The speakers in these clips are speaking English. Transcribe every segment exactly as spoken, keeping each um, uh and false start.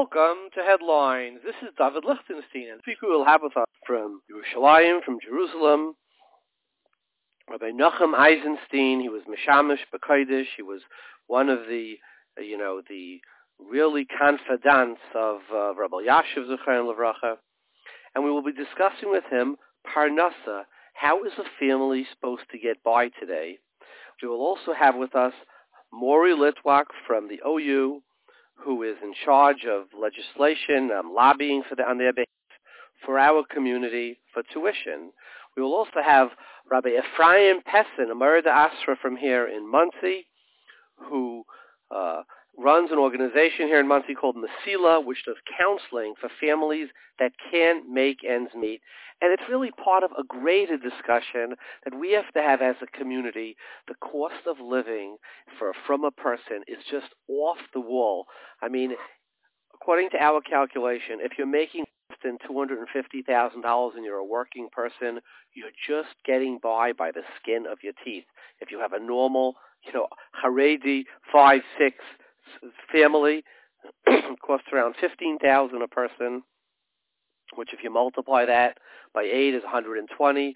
Welcome to Headlines. This is David Lichtenstein, and the speaker we'll have with us from Yerushalayim, from Jerusalem, Rabbi Nachum Eisenstein. He was Mishamish B'Kodesh. He was one of the, uh, you know, the really confidants of uh, Rabbi Yashiv Zecharon Levracha. And we will be discussing with him Parnasa. How is a family supposed to get by today? We will also have with us Maury Litwak from the O U, who is in charge of legislation, um, lobbying for the, on their behalf for our community for tuition. We will also have Rabbi Ephraim Pessin, a Murda Asra from here in Monsey, who uh, runs an organization here in Monsey called Masila, which does counseling for families that can't make ends meet. And it's really part of a greater discussion that we have to have as a community. The cost of living for from a person is just off the wall. I mean, according to our calculation, if you're making less than two hundred fifty thousand dollars and you're a working person, you're just getting by by the skin of your teeth. If you have a normal, you know, Haredi five, six family, it costs around fifteen thousand dollars a person, which if you multiply that by eight is one hundred twenty.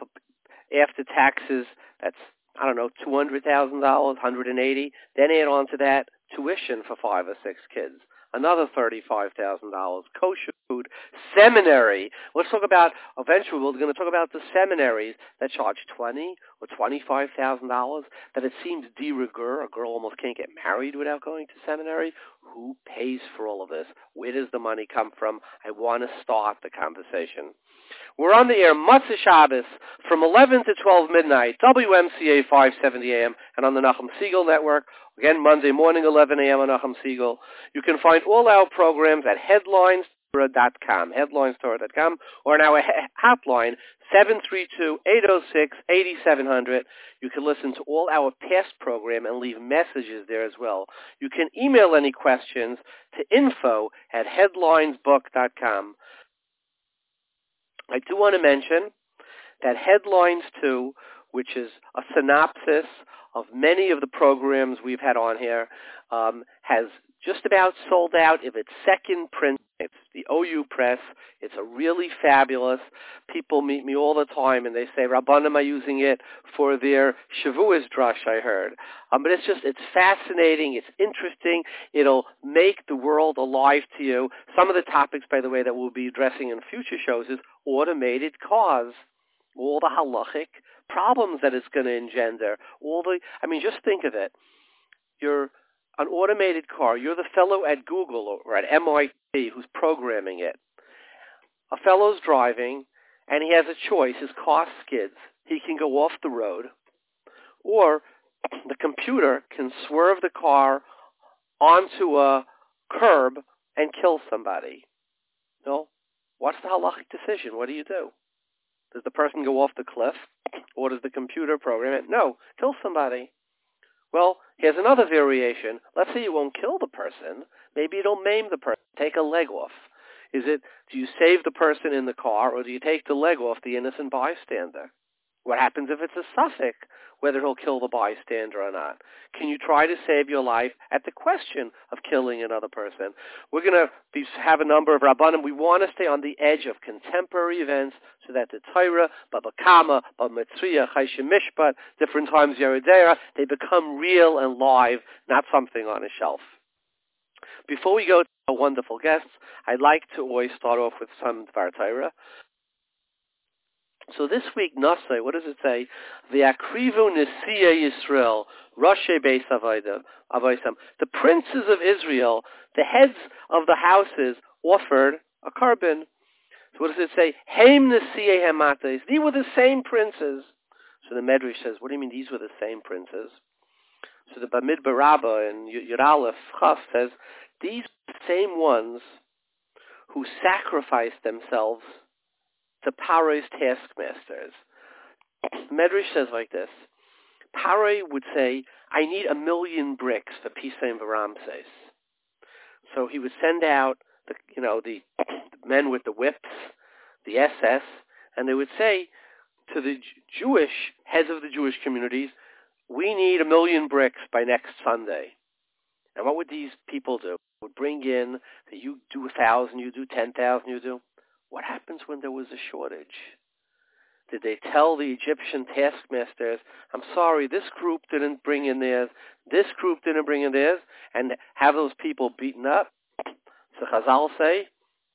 After taxes, that's, I don't know, two hundred thousand dollars, one hundred eighty. Then add on to that tuition for five or six kids, another thirty-five thousand dollars. Kosher food, seminary. Let's talk about, eventually we're going to talk about the seminaries that charge twenty or twenty-five thousand dollars, that it seems de rigueur. A girl almost can't get married without going to seminary. Who pays for all of this? Where does the money come from? I want to start the conversation. We're on the air Motzei Shabbos from eleven to twelve midnight, W M C A five seventy A M, and on the Nachum Segal Network. Again, Monday morning, eleven A M on Nachum Segal. You can find all our programs at headlines dot com, headlines dot com, or on our hotline, seven three two, eight zero six, eight seven zero zero. You can listen to all our past program and leave messages there as well. You can email any questions to info at headlines book dot com. I do want to mention that Headlines two, which is a synopsis of many of the programs we've had on here, um, has just about sold out of its second print. It's the O U Press. It's a really fabulous. People meet me all the time and they say, Rabbanim are using it for their Shavuos drush, I heard. Um, but it's just, it's fascinating. It's interesting. It'll make the world alive to you. Some of the topics, by the way, that we'll be addressing in future shows is automated cars. All the halachic problems that it's going to engender. All the, I mean, just think of it. You're an automated car. You're the fellow at Google or at M I T who's programming it. A fellow's driving, and he has a choice. His car skids. He can go off the road, or the computer can swerve the car onto a curb and kill somebody. No? What's the halachic decision? What do you do? Does the person go off the cliff, or does the computer program it? No, kill somebody. Well, here's another variation. Let's say you won't kill the person. Maybe it'll maim the person, take a leg off. Is it, do you save the person in the car, or do you take the leg off the innocent bystander? What happens if it's a suffix, whether he'll kill the bystander or not? Can you try to save your life at the question of killing another person? We're going to be, have a number of Rabbanim. We want to stay on the edge of contemporary events so that the Torah, Baba Kama, Baba Mitzriya, Chayshim Mishpat, different times Yeridera, they become real and live, not something on a shelf. Before we go to our wonderful guests, I'd like to always start off with some Dvar Torah. So this week, Nasai, what does it say? V'akrivu Nesiya Yisrael, Roshei Beis Avaisam. The princes of Israel, the heads of the houses, offered a carbon. So what does it say? Heim Nesiya Hamates. These were the same princes. So the Medrash says, what do you mean these were the same princes? So the Bamidbar Rabbah in Yud Aleph Chaf says, these are the same ones who sacrificed themselves to Paro's taskmasters. Medrash says like this. Paro would say, I need a million bricks for Pisah and Ramses. So he would send out the, you know, the men with the whips, the S S, and they would say to the Jewish heads of the Jewish communities, we need a million bricks by next Sunday. And what would these people do? would bring in that you do a thousand, you do ten thousand, you do. What happens when there was a shortage? Did they tell the Egyptian taskmasters, I'm sorry, this group didn't bring in theirs, this group didn't bring in theirs, and have those people beaten up? So Chazal say,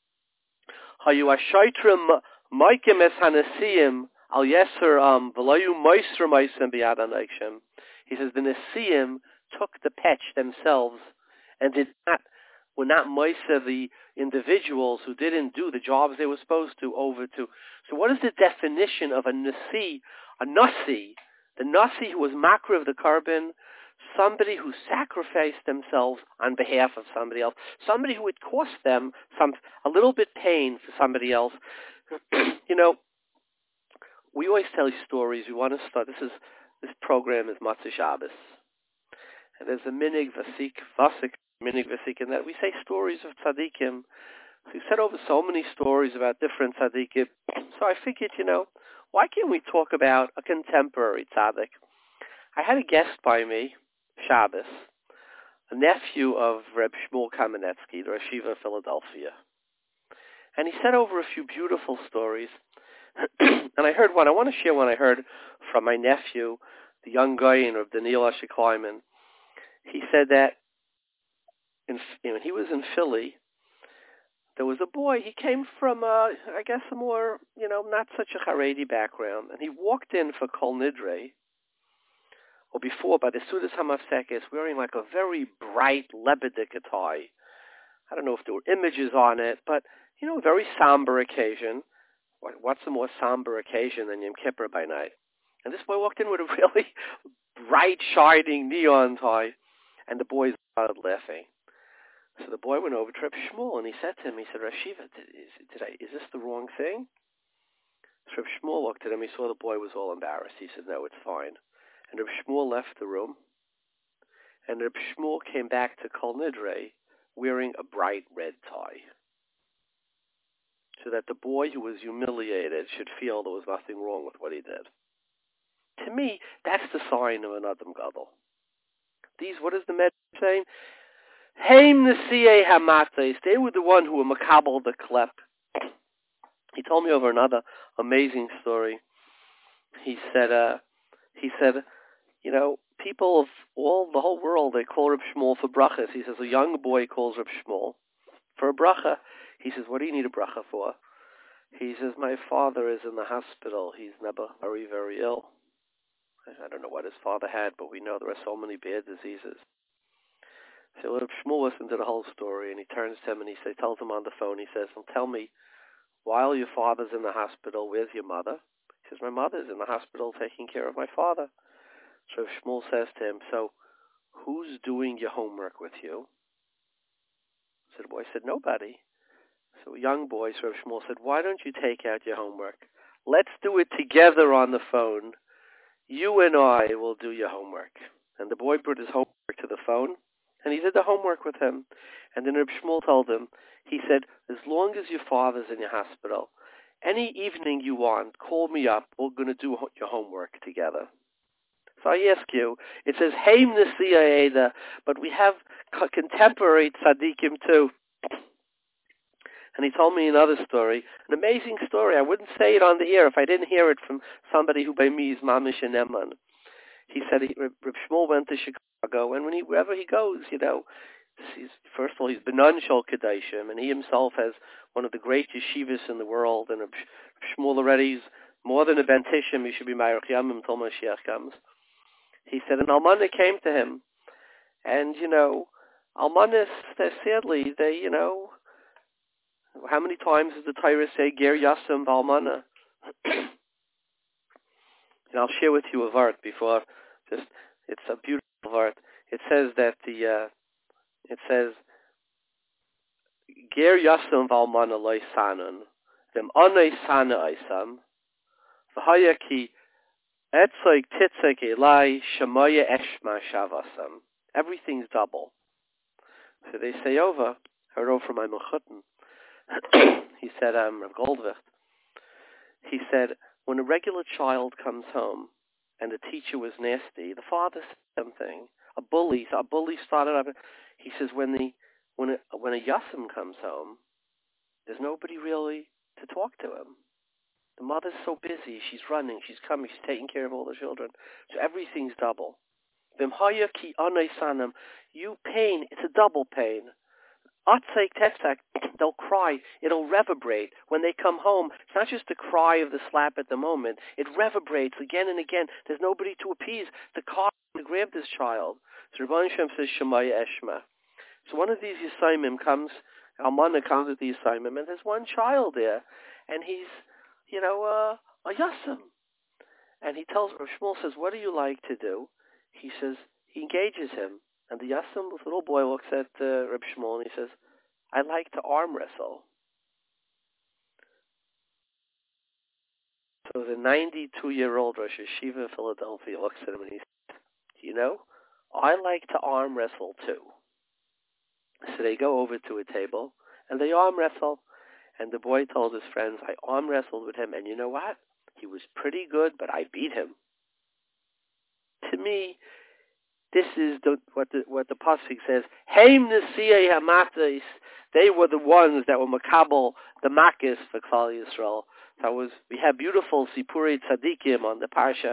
Hayu ashoitrim maikim es hanesiim al yeser am v'layu moisr moisem biyad anaykshem. He says the Nesiim took the petch themselves and did not, were not moisr the individuals who didn't do the jobs they were supposed to over to. So what is the definition of a Nasi, a Nasi? The Nasi who was makar of the carbon, somebody who sacrificed themselves on behalf of somebody else, somebody who would cost them some a little bit pain for somebody else. You know, we always tell you stories. We want to start. This is this program is Matzah Shabbos, and there's a minig vasik vasik minig vasik in that we say stories of tzaddikim. So we said over so many stories about different tzaddikim. So I figured, you know, why can't we talk about a contemporary tzaddik? I had a guest by me, Shabbos, a nephew of Reb Shmuel Kamenetsky, the Yeshiva of Philadelphia. And he said over a few beautiful stories. And I heard one. I want to share one I heard from my nephew, the young guy of Daniel Asher Kleiman. He said that in, when he was in Philly, there was a boy. He came from, uh, I guess, a more, you know, not such a Haredi background. And he walked in for Kol Nidre, or before, by the Sudas HaMafsekes, wearing like a very bright Lebedik tie. I don't know if there were images on it, but, you know, a very somber occasion. What's a more somber occasion than Yom Kippur by night? And this boy walked in with a really bright, shining neon tie, and the boys started laughing. So the boy went over to Reb Shmuel, and he said to him, he said, Rashiva, did, is, did I, is this the wrong thing? So Reb Shmuel looked at him, he saw the boy was all embarrassed. He said, no, it's fine. And Reb Shmuel left the room, and Reb Shmuel came back to Kol Nidre wearing a bright red tie, so that the boy who was humiliated should feel there was nothing wrong with what he did. To me, that's the sign of an Adam Gadol. These, what is the Med saying? Heim Nesiyei Hamates. They were the one who were makabel the klep. He told me over another amazing story. He said, uh, he said, you know, people of all the whole world, they call Reb Shmuel for brachas. He says a young boy calls Reb Shmuel for a bracha. He says, what do you need a bracha for? He says, my father is in the hospital. He's never very, very ill. I don't know what his father had, but we know there are so many bad diseases. So Reb Shmuel listened to the whole story, and he turns to him and he says, tells him on the phone, he says, well, tell me, while your father's in the hospital, where's your mother? He says, my mother's in the hospital taking care of my father. So Reb Shmuel says to him, so who's doing your homework with you? So the boy said, nobody. So a young boy, so Reb Shmuel said, why don't you take out your homework? Let's do it together on the phone. You and I will do your homework. And the boy put his homework to the phone, and he did the homework with him. And then Reb Shmuel told him, he said, as long as your father's in your hospital, any evening you want, call me up. We're going to do your homework together. So I ask you, it says, Heim Nesiyei Eda, but we have contemporary tzaddikim too. And he told me another story, an amazing story. I wouldn't say it on the air if I didn't hear it from somebody who by me is Mamish and Eman. He said he, Reb Shmuel went to Chicago, and when he, wherever he goes, you know, he's, first of all, he's Benon Shol Kedoshim, and he himself has one of the great yeshivas in the world, and Reb Shmuel already is more than a Ben Tishim. He should be Ma'arich Yamim until Mashiach comes. He said an Almanah came to him, and, you know, Almanas, sadly, they, you know, how many times does the Torah say, Ger Yasam V'Almana? And I'll share with you a vart before, just, it's a beautiful vart. It says that the, uh, it says, Ger Yasam V'Almana Loi Sanun, Dem Onei Sana Isam, V'Haya Ki Etzoig Titzoig Elai Shemoye Eshma Shavasam. Everything's double. So they say over, I wrote from my Mechutin. He said, um, Rav Goldwicht, he said, when a regular child comes home and the teacher was nasty, the father said something, a bully, a bully started up, he says, when the when a, when a Yassim comes home, there's nobody really to talk to him. The mother's so busy, she's running, she's coming, she's taking care of all the children. So everything's double. V'mhaya ki anay sanam, you pain, it's a double pain. Atzek tetzak, they'll cry, it'll reverberate. When they come home, it's not just the cry of the slap at the moment, it reverberates again and again. There's nobody to appease the cause to grab this child. So Rabban Shem says, Shemaya Eshma. So one of these Yisayimim comes, Almana comes with the Yisayimim, and there's one child there, and he's, you know, uh, a Yassim. And he tells, Rav Shmuel says, what do you like to do? He says, he engages him. And the Yassim, this little boy, looks at uh, Rav Shmuel and he says, I like to arm wrestle. So the ninety-two-year-old Rosh Yeshiva of Philadelphia looks at him and he says, you know, I like to arm wrestle too. So they go over to a table and they arm wrestle. And the boy told his friends, I arm wrestled with him, and you know what? He was pretty good, but I beat him. To me, this is the, what the what the pasuk says. Heim nesiyei hamatais. They were the ones that were makabel the makis for Klal Yisrael. That was we have beautiful sipurei tzadikim on the parsha.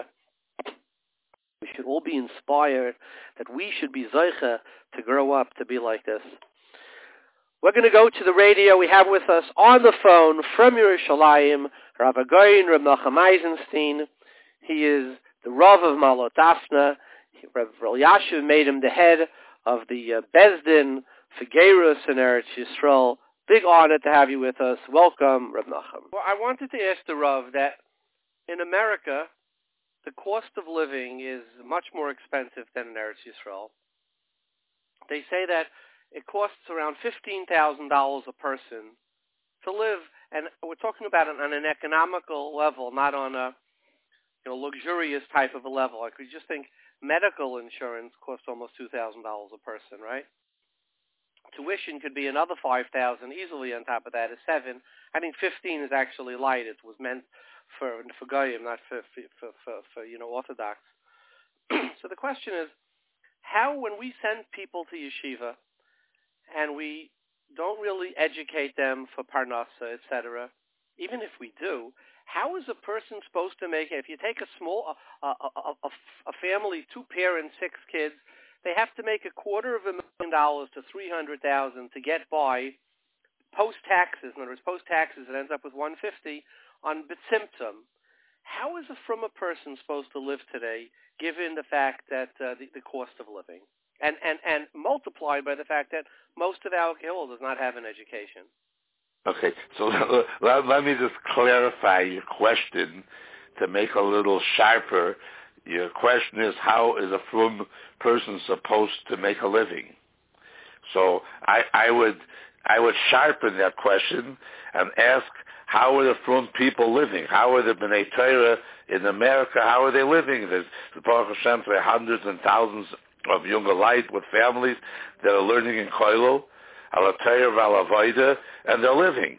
We should all be inspired that we should be zeicha to grow up to be like this. We're going to go to the radio. We have with us on the phone from Yerushalayim, Rav Agayin, Rav Nachum Eisenstein. He is the Rav of Malot Afna. Rav Elyashiv made him the head of the uh, Bezdin for Gerus in Eretz Yisrael. Big honor to have you with us. Welcome, Rav Nachum. Well, I wanted to ask the Rav that in America, the cost of living is much more expensive than in Eretz Yisrael. They say that it costs around fifteen thousand dollars a person to live, and we're talking about it on an economical level, not on a you know, luxurious type of a level. I could just think medical insurance costs almost two thousand dollars a person, right? Tuition could be another five thousand dollars easily on top of that is seven. I think fifteen is actually light. It was meant for for Goyim, not for, for, for, for, for you know, Orthodox. So the question is, how when we send people to yeshiva, and we don't really educate them for parnasa, et cetera. Even if we do, how is a person supposed to make it? If you take a small, a, a, a, a family, two parents, six kids, they have to make a quarter of a million dollars to three hundred thousand to get by post taxes. In other words, post taxes, it ends up with one fifty on B'tzimtzum. How is a from a person supposed to live today, given the fact that uh, the, the cost of living? And, and and multiplied by the fact that most of our Gil does not have an education. Okay, so let, let me just clarify your question to make a little sharper. Your question is, how is a frum person supposed to make a living? So I, I would I would sharpen that question and ask, how are the frum people living? How are the B'nai Torah in America? How are they living? There's the Baruch Hashem, there are hundreds and thousands of younger light with families that are learning in Koilo, ala Torah v'ala Avoda, and they're living.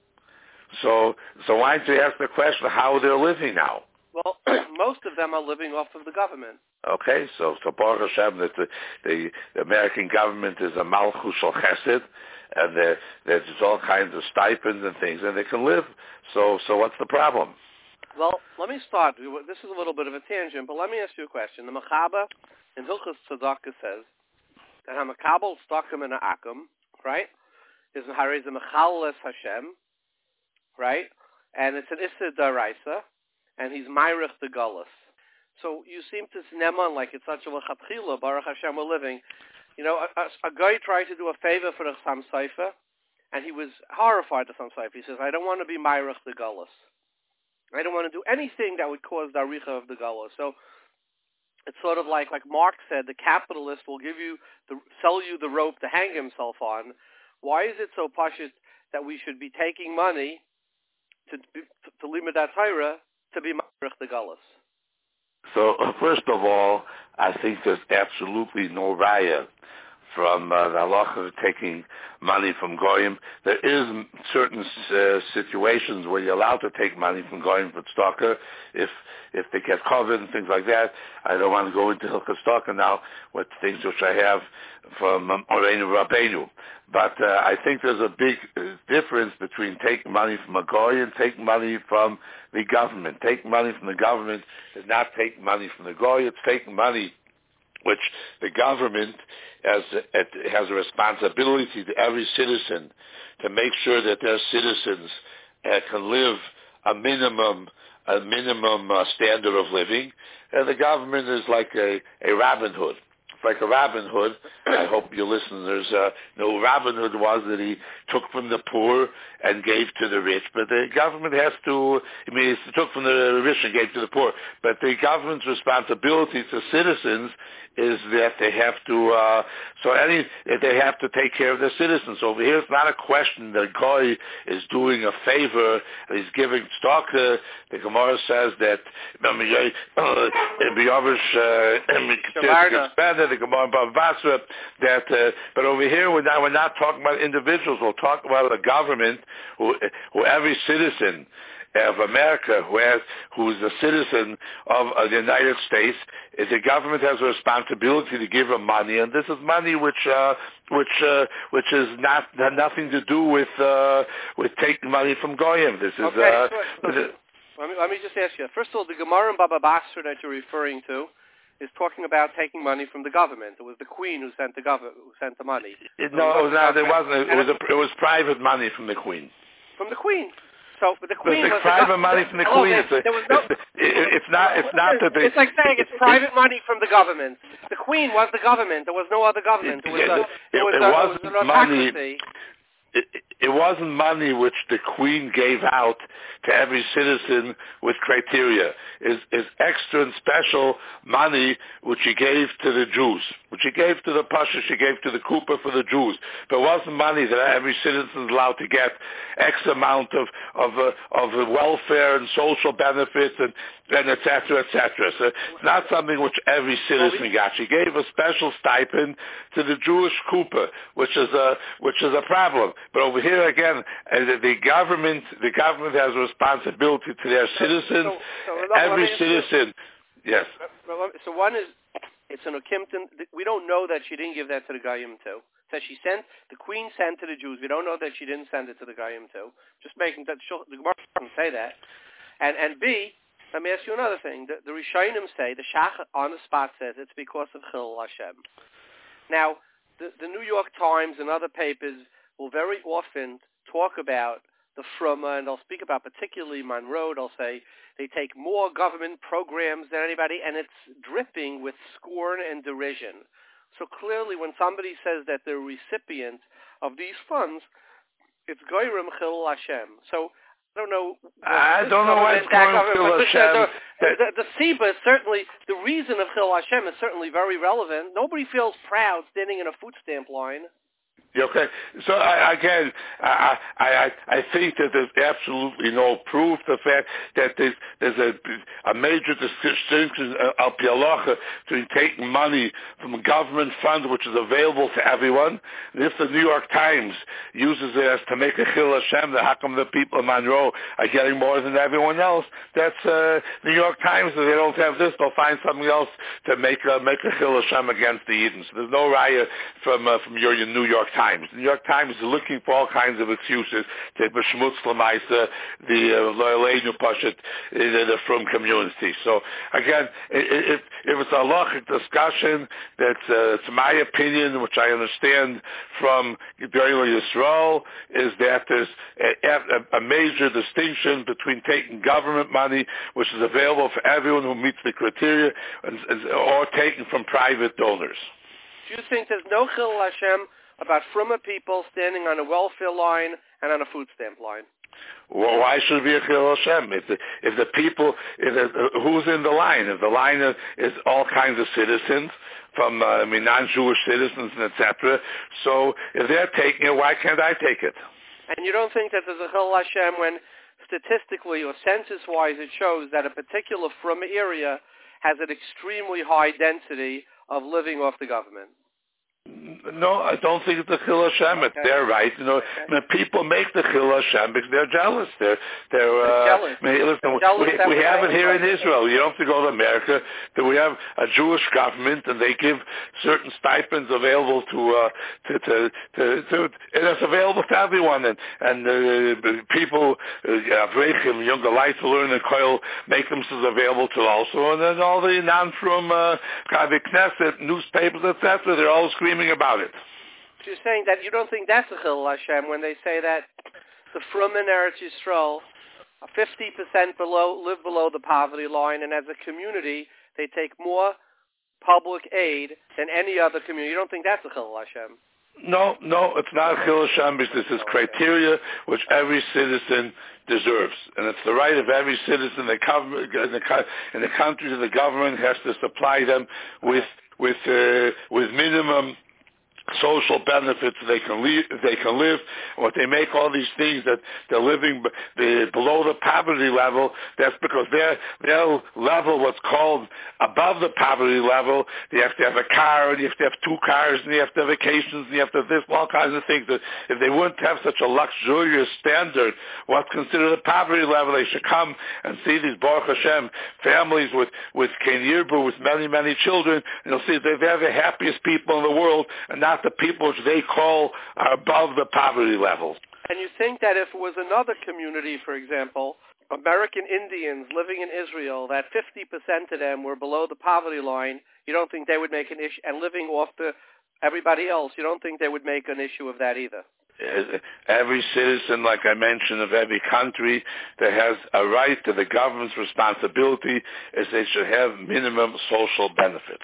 So, so why don't you ask the question how they're living now? Well, most of them are living off of the government. Okay, so so Baruch Hashem, that the, the, the American government is a malchus shel chesed, and there, there's all kinds of stipends and things, and they can live. So, so what's the problem? Well, let me start. This is a little bit of a tangent, but let me ask you a question. The Mechaba in Hilchos Tzedakah says that Hamakabel Stokim in Akum, right, is Harei the Mechales Hashem, right, and it's an Issa Daraisa, and he's Myrich the Gullus. So you seem to Neman like it's such a Lechatchila, Baruch Hashem, we're living. You know, a, a, a guy tried to do a favor for the Chassam Sofer, and he was horrified at the Chassam Sofer. He says, I don't want to be Myrich the Gullus. I don't want to do anything that would cause the Aricha of the Gullus. So it's sort of like, like Marx said, the capitalist will give you, the, sell you the rope to hang himself on. Why is it so pashut that we should be taking money to to, to limit that Torah to be Ma'arich the Gullus? So uh, first of all, I think there's absolutely no raya from uh, the halacha of taking money from goyim. There is certain uh, situations where you're allowed to take money from goyim for tzedakah if if they get covered and things like that. I don't want to go into Hilchos tzedakah now with things which I have from um, Oreinu Rabbeinu. But uh, I think there's a big uh, difference between taking money from a goy and taking money from the government. Taking money from the government is not taking money from the goy. It's taking money which the government has, has a responsibility to every citizen to make sure that their citizens uh, can live a minimum a minimum uh, standard of living. And the government is like a, a Robin Hood. It's like a Robin Hood. I hope you listeners uh, know Robin Hood was that he took from the poor and gave to the rich. But the government has to, I mean, he took from the rich and gave to the poor. But the government's responsibility to citizens is that they have to, uh, so any, they have to take care of their citizens. Over here, it's not a question that Goy is doing a favor, and he's giving tzedakah. The Gemara says that, the Gemara Bavasra, that, uh, but over here, we're not, we're not talking about individuals. We'll talk about a government who, who every citizen of America, who has, who's a citizen of uh, the United States, is the government has a responsibility to give him money, and this is money which, uh, which, uh, which is not had nothing to do with uh, with taking money from goyim. This is. Okay, uh, so, so, let me let me just ask you. First of all, the Gemara in Baba Basra that you're referring to is talking about taking money from the government. It was the Queen who sent the gov- who sent the money. It, no, it was not. It wasn't. It was a, it was private money from the Queen. From the Queen. So, but the Queen it's was private the, money from the oh, Queen. There, there was no, it's, it's not. It's not that they. It's like saying it's private money from the government. The Queen was the government. There was no other government. It was. A, it, it, was it a, wasn't it was an money. It, it wasn't money which the Queen gave out to every citizen with criteria. Is is extra and special money which he gave to the Jews, which he gave to the Pasha, she gave to the Cooper for the Jews. But it wasn't money that every citizen is allowed to get X amount of of uh, of welfare and social benefits and and et cetera, et cetera. So it's not something which every citizen got. She gave a special stipend to the Jewish Cooper, which is a which is a problem. But over here again, uh, the, the government the government has a responsibility to their citizens. So, so, so every citizen, yes. So one is, it's an Okimton. We don't know that she didn't give that to the Goyim too. That she sent, the Queen sent to the Jews. We don't know that she didn't send it to the Goyim too. Just making that, the Gemara doesn't say that. And and B, let me ask you another thing. The, the Rishonim say, the Shach on the spot says it's because of Chil Hashem. Now, the, the New York Times and other papers will very often talk about the Fruma, and they'll speak about particularly Monroe. They'll say they take more government programs than anybody, and it's dripping with scorn and derision. So clearly when somebody says that they're recipient of these funds, it's Goyrim Chil Hashem. So I don't know. I don't know why it's Goyrim Chil Hashem. The, the, the Siba is certainly, the reason of Chil Hashem is certainly very relevant. Nobody feels proud standing in a food stamp line. Okay, so I, again, I, I I think that there's absolutely no proof. The fact that there's, there's a, a major distinction al pi halacha between taking money from a government fund, which is available to everyone. And if the New York Times uses it as to make a Chil Hashem, then how come the people in Monroe are getting more than everyone else? That's uh, New York Times. If they don't have this, they'll find something else to make a, make a Chil Hashem against the Eden. So there's no raya from uh, from your, your New York Times. The New York Times is looking for all kinds of excuses to b'shmutz l'maisa the loyalenu pashat the from community. So again, if if it's a halachic discussion, that's uh, it's my opinion, which I understand from Gedolei Yisrael, is that there's a, a, a major distinction between taking government money, which is available for everyone who meets the criteria, and, or taking from private donors. Do you think there's no Chil Hashem about Fruma people standing on a welfare line and on a food stamp line? Well, why should it be a Chil Hashem? If the, if the people, if the, who's in the line? If the line is, is all kinds of citizens, from uh, I mean non-Jewish citizens and et cetera. So if they're taking it, why can't I take it? And you don't think that there's a Chil Hashem when statistically or census-wise it shows that a particular Fruma area has an extremely high density of living off the government? No, I don't think it's the Chil Hashem. Okay. They're right. You know, okay. I mean, people make the Chil Hashem because they're jealous. They're they're, they're uh, jealous. I mean, listen, they're jealous we, we have it here right. in Israel. You don't have to go to America. We have a Jewish government, and they give certain stipends available to uh, to, to to to and it's available to everyone. And and uh, people, Avrechim, uh, younger light to learn and Koil make themselves available to also. And then all the non from uh, the Knesset, newspapers, et cetera, they're all screaming about it. So you're saying that you don't think that's a Chil Hashem when they say that the Frum in Eretz Yisrael are fifty percent below, live below the poverty line, and as a community, they take more public aid than any other community. You don't think that's a Chil Hashem? No, no, it's not Chil Hashem because this is criteria which every citizen deserves. And it's the right of every citizen the government, in, the, in the country that the government has to supply them with with uh, with minimum social benefits they can live. They can live. What they make all these things that they're living b- the, below the poverty level. That's because their their level, what's called above the poverty level. You have to have a car, and you have to have two cars, and you have to have vacations, and you have to have this, all kinds of things. That if they wouldn't have such a luxurious standard, what's considered a poverty level, they should come and see these Baruch Hashem families with with Ken Yirbu, with many many children, and you'll see that they're the happiest people in the world, and not the people which they call are above the poverty level. And you think that if it was another community, for example, American Indians living in Israel, that fifty percent of them were below the poverty line, you don't think they would make an issue, and living off the everybody else, you don't think they would make an issue of that either? Every citizen, like I mentioned, of every country that has a right to the government's responsibility is they should have minimum social benefits.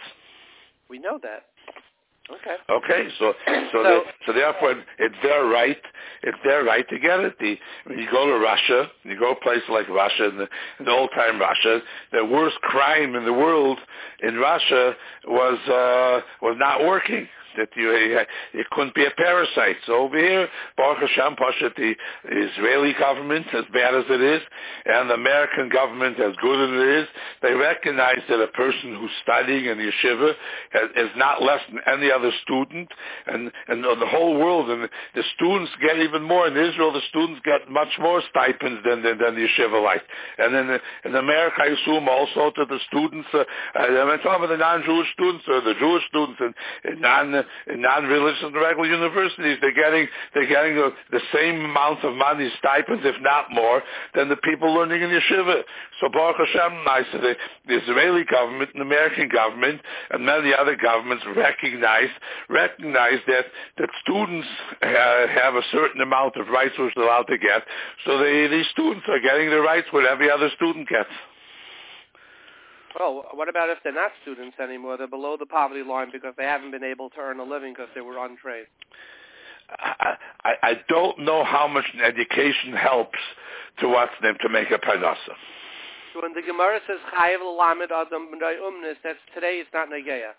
We know that. Okay. Okay, so so so, they, so therefore it's their right. It's their right to get it. The, when you go to Russia, you go to a place like Russia, in the, in the old time Russia, the worst crime in the world in Russia was uh, was not working. That you it couldn't be a parasite. So over here, Baruch Hashem, Pashat, the Israeli government, as bad as it is, and the American government, as good as it is, they recognize that a person who's studying in yeshiva is not less than any other student, and and the whole world, and the students get even more. In Israel, the students get much more stipends than than, than the yeshiva like. And in, in America, I assume also to the students, uh, I'm talking about the non-Jewish students or the Jewish students and, and non in non-religious and regular universities, they're getting they're getting the, the same amount of money, stipends, if not more, than the people learning in yeshiva. So Baruch Hashem, I said, the, the Israeli government and the American government and many other governments recognize recognize that that students uh, have a certain amount of rights which they're allowed to get. So they, these students are getting the rights what every other student gets. Well, what about if they're not students anymore? They're below the poverty line because they haven't been able to earn a living because they were untrained. I, I, I don't know how much education helps to what's them to make a parnasa. So when the Gemara says Chayev l'lamed adam b'nai umnis, that's today. It's not negeya.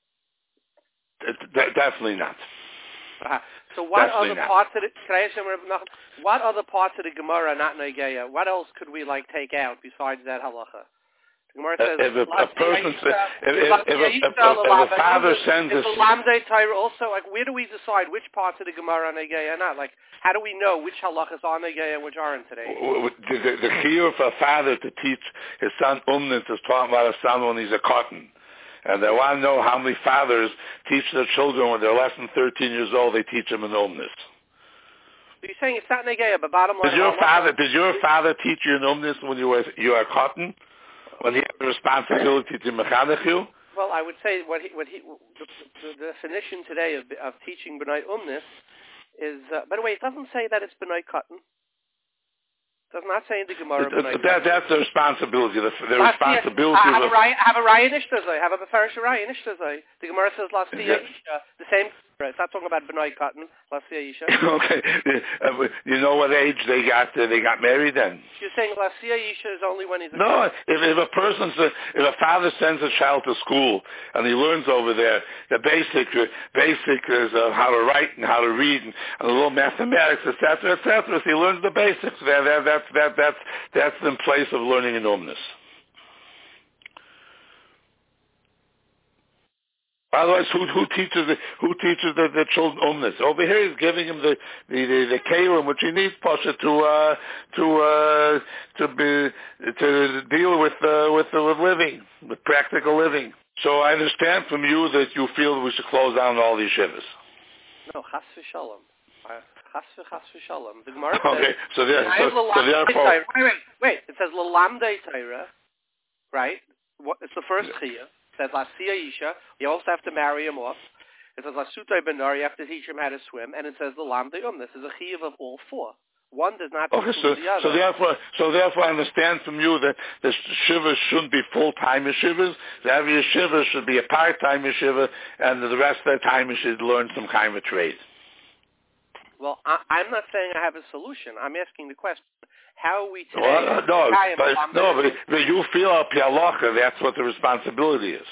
De- definitely not. Uh-huh. So what definitely other not. parts of the what other parts of the Gemara are not negeya? What else could we like take out besides that halacha? Says, if a, a person, if, if, if, if, if, if a father sends us, also, like, where do we decide which parts of the Gemara are negaya or not? Like, how do we know which halachas are negaya and which aren't today? The, the, the chiyuv for a father to teach his son umnit is talking about a son when he's a cotton. And they want to know how many fathers teach their children when they're less than thirteen years old, they teach them an umnit. So you're saying it's not negaya, but bottom line... Did your father, did your father teach you an umnit when you were, you were cotton? When he has the responsibility to mechanech you? Well, I would say what he, what he, the, the definition today of, of teaching b'nai umnis is, uh, by the way, it doesn't say that it's b'nai cotton. It does not say in the Gemara b'nai cotton. That, that's the responsibility, the, the Last responsibility year, of... Have a raya nishtazai, have a befarish raya nishtazai. The Gemara says last year, the same... It's not talking about b'nai cotton, Lasia Isha. Okay. You know what age they got uh, they got married then? You're saying Lasia Isha is only when he's a No, kid. if, if a person's, a, if a father sends a child to school and he learns over there the basic, basic is uh, how to write and how to read and, and a little mathematics, et cetera, et cetera. So he learns the basics. That, that, that's, that, that's, that's in place of learning an omnis. Otherwise, who who teaches the who teaches the, the children umnus? Over here, he's giving him the the the, the kalim which he needs, Pasha, to uh, to uh, to be to deal with uh, with uh, with living, with practical living. So I understand from you that you feel that we should close down all these yeshivas. No, chas v'shalom. Chas v'chas v'shalom. The Gemara okay, says, so, there, so, so therefore, wait, wait, wait. It says l'lamdei Torah, right? What, it's the first chiyah. It says lasiya isha. You also have to marry him off. It says lasutai benar. You have to teach him how to swim. And it says l'lamdei um. This is a chiyuv of all four. One does not okay, so, the other. so therefore, so therefore, I understand from you that the yeshivas shouldn't be full-time yeshivas. The every yeshiva should be a part-time yeshiva, and the rest of the time you should learn some kind of trade. Well, I, I'm not saying I have a solution. I'm asking the question: how are we today? Well, no, but, no, but, but you feel up Yalacha, that's what the responsibility is.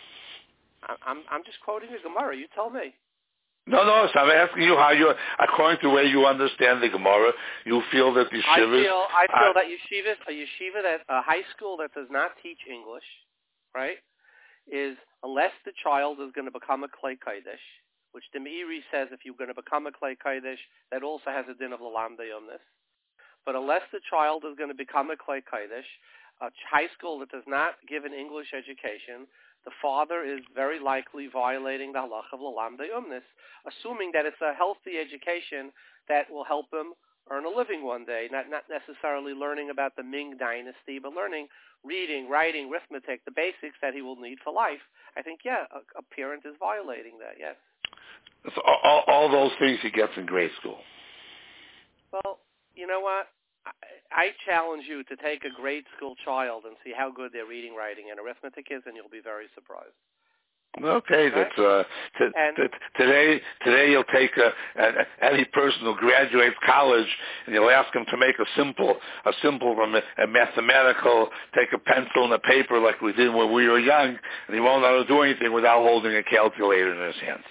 I'm, I'm just quoting a Gemara. You tell me. No, no, so I'm asking you how you, according to the way you understand the Gemara, you feel that the yeshivas... I feel, I feel that yeshivas, a yeshiva, that a high school that does not teach English, right, is, unless the child is going to become a Klei Kodesh, which the Meiri says if you're going to become a Klei Kodesh, that also has a din of l'lamdei umnus. But unless the child is going to become a Klei Kodesh, a high school that does not give an English education, the father is very likely violating the halach of l'lamdei umnus, assuming that it's a healthy education that will help him earn a living one day, not not necessarily learning about the Ming dynasty, but learning reading, writing, arithmetic, the basics that he will need for life. I think, yeah, a, a parent is violating that, yes. So all, all those things he gets in grade school. Well, you know what? I challenge you to take a grade school child and see how good their reading, writing, and arithmetic is, and you'll be very surprised. Okay, right? that's uh, t- t- today. Today, you'll take a, a, any person who graduates college, and you'll ask him to make a simple, a simple, a mathematical. Take a pencil and a paper like we did when we were young, and he won't know how to do anything without holding a calculator in his hand.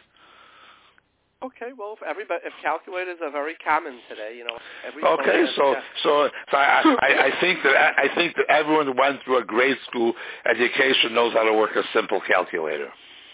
Okay, well, if everybody, if calculators are very common today, you know. Every okay, so yeah. so so I, I, I think that I think that everyone who went through a grade school education knows how to work a simple calculator.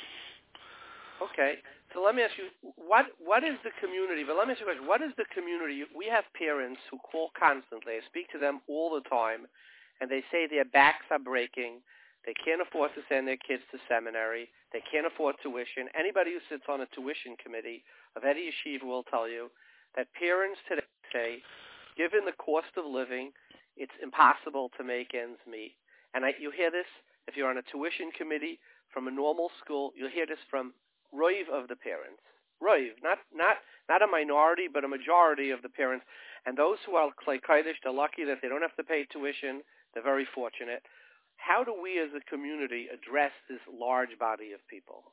Okay, so let me ask you, what what is the community? But let me ask you a question. What is the community? We have parents who call constantly. I speak to them all the time, and they say their backs are breaking. They can't afford to send their kids to seminary. They can't afford tuition. Anybody who sits on a tuition committee of any yeshiva will tell you that parents today say, given the cost of living, it's impossible to make ends meet. And I, you hear this, if you're on a tuition committee from a normal school, you'll hear this from roiv of the parents. Roiv, not not not a minority, but a majority of the parents. And those who are Klei Kodesh, they're lucky that they don't have to pay tuition. They're very fortunate. How do we as a community address this large body of people?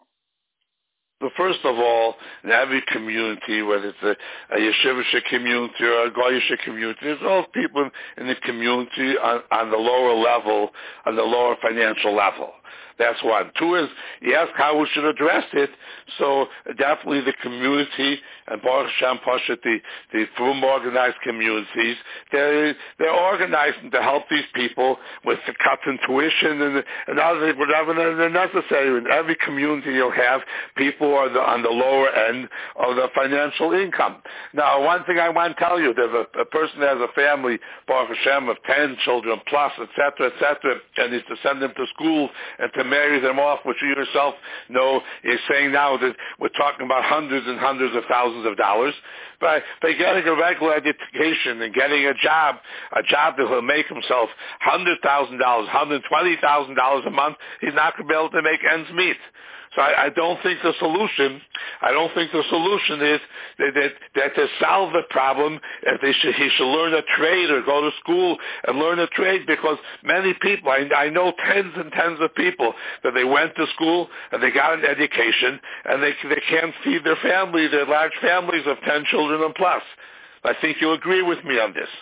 Well, first of all, in every community, whether it's a, a yeshivish community or a goyish community, there's all people in the community on, on the lower level, on the lower financial level. That's one. Two is, you ask how we should address it, so definitely the community, and Baruch Hashem, Pasha, the, the frum organized communities, they're, they're organizing to help these people with the cuts in tuition and, and other whatever they're necessary. In every community you'll have people who are the, on the lower end of the financial income. Now, one thing I want to tell you, there's a, a person that has a family, Baruch Hashem, of ten children plus, et cetera, et cetera, and is to send them to school and to marry them off, which you yourself know is saying now that we're talking about hundreds and hundreds of thousands of dollars. By, by getting a regular education and getting a job, a job that will make himself one hundred thousand dollars, one hundred twenty thousand dollars a month, he's not going to be able to make ends meet. So I, I don't think the solution, I don't think the solution is that, that, that to solve the problem, that they should, he should learn a trade or go to school and learn a trade, because many people, I, I know tens and tens of people that they went to school and they got an education and they, they can't feed their family, their large families of ten children and plus. I think you'll agree with me on this.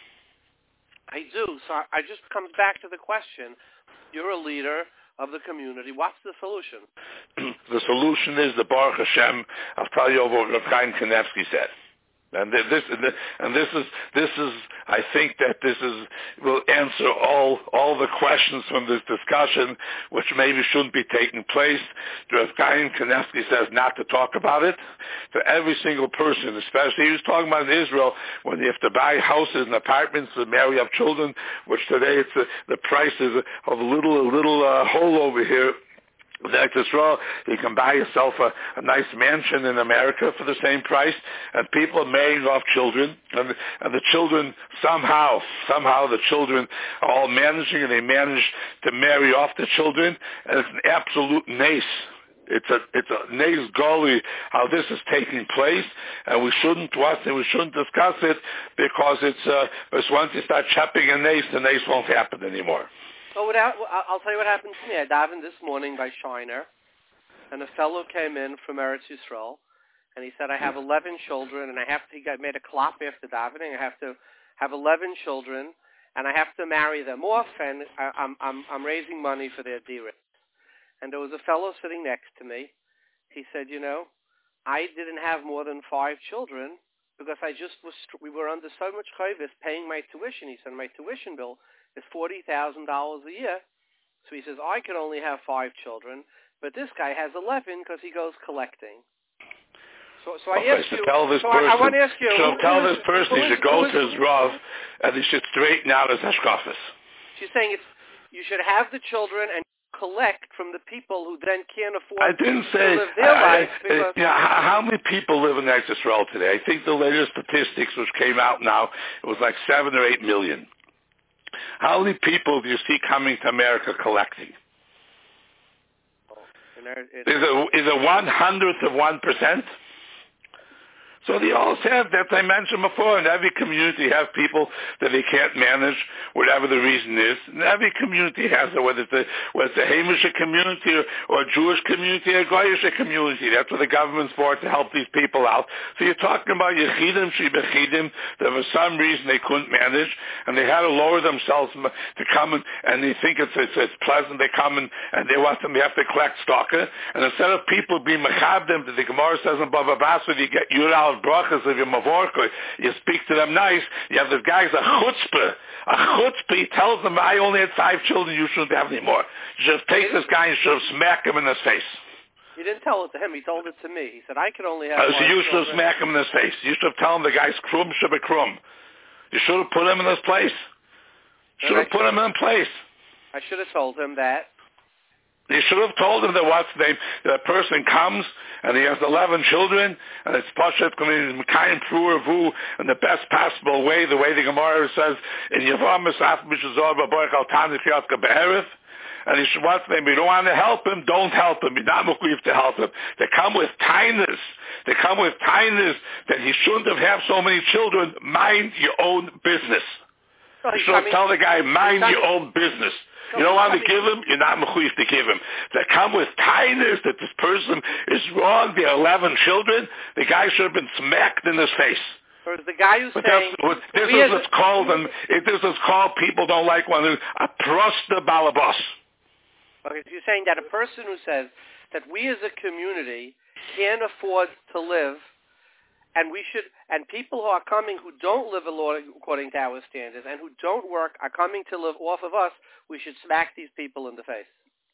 I do. So I, I just comes back to the question, you're a leader of the community. What's the solution? The solution is the Baruch Hashem. I'll tell you what Rav Chaim Kanevsky said. And this, and this is, this is, I think that this is, will answer all, all the questions from this discussion, which maybe shouldn't be taking place. Rav Chaim Kanievsky says not to talk about it. For every single person, especially, he was talking about in Israel, when you have to buy houses and apartments to marry up children, which today it's a, the price is of a little, a little uh, hole over here. Next Israel, you can buy yourself a, a nice mansion in America for the same price, and people are marrying off children, and, and the children somehow, somehow the children are all managing, and they manage to marry off the children, and it's an absolute nace. It's a it's a nace gully how this is taking place, and we shouldn't watch it. We shouldn't discuss it because it's uh, because once you start chopping a nace, the nace won't happen anymore. Well, without, I'll tell you what happened to me. I davened this morning by Shiner, and a fellow came in from Eretz Yisrael, and he said, I have eleven children, and I have to, he got made a klop after davening, I have to have eleven children, and I have to marry them off, and I, I'm, I'm, I'm raising money for their d-rit. And there was a fellow sitting next to me. He said, you know, I didn't have more than five children, because I just was, we were under so much chayvis paying my tuition. He said, my tuition bill is forty thousand dollars a year. So he says, I could only have five children, but this guy has eleven because he goes collecting. So, so I okay, ask so you, tell this so person, I, I want to ask you. So who, tell who this is, person he should go is, to his Rav, and he should straighten out his hashkafas. She's saying it's, you should have the children and collect from the people who then can't afford I didn't to say, live their I, life. I, uh, yeah, how, how many people live in Eretz Yisrael today? I think the latest statistics which came out now, it was like seven or eight million. How many people do you see coming to America collecting? Is it, is it one hundredth of one percent? So they all have, that I mentioned before, in every community have people that they can't manage, whatever the reason is. And every community has it, whether it's a, whether it's a Hamish community or, or a Jewish community or a Goyish community. That's what the government's for, to help these people out. So you're talking about Yechidim, Shebechidim, that for some reason they couldn't manage, and they had to lower themselves to come in, and they think it's, it's, it's pleasant. They come in, and they want them, they have to collect stalker. And instead of people being mechabdim, the Gemara says in Bava Basra, you get Yural brachas of your mavorko, you speak to them nice, you have this guy's a chutzpah. A chutzpah, he tells them, I only had five children, you shouldn't have any more. You should have taken this guy and you should have smacked him in his face. You didn't tell it to him, he told it to me. He said, I could only have uh, one. So you should have smacked him in his face. You should have told him the guy's krum should be krum. You should have put him in his place. You should have put him in place. I should have told him that. You should have told him that what's the name, that person comes and he has eleven children and it's Pashat Mekayim Pruah Vu in the best possible way, the way the Gemara says in Yavam Misaf Mishazor Babarach Al Tani Fiyatka Be'erif. And he should, what's the name, you don't want to help him, don't help him. You're not mechuyev to help him. They come with kindness. They come with kindness that he shouldn't have had so many children. Mind your own business. Well, you should have tell the guy, mind your own business. You don't want to give him, you're not mechuyev to give him. They come with kindness that this person is wrong. They have eleven children. The guy should have been smacked in his face. Or is the guy who's but saying... What, this is what's called, and this is called, people don't like one, a prosta balabas. Okay, so you're saying that a person who says that we as a community can't afford to live, and we should, and people who are coming who don't live according to our standards and who don't work are coming to live off of us, we should smack these people in the face.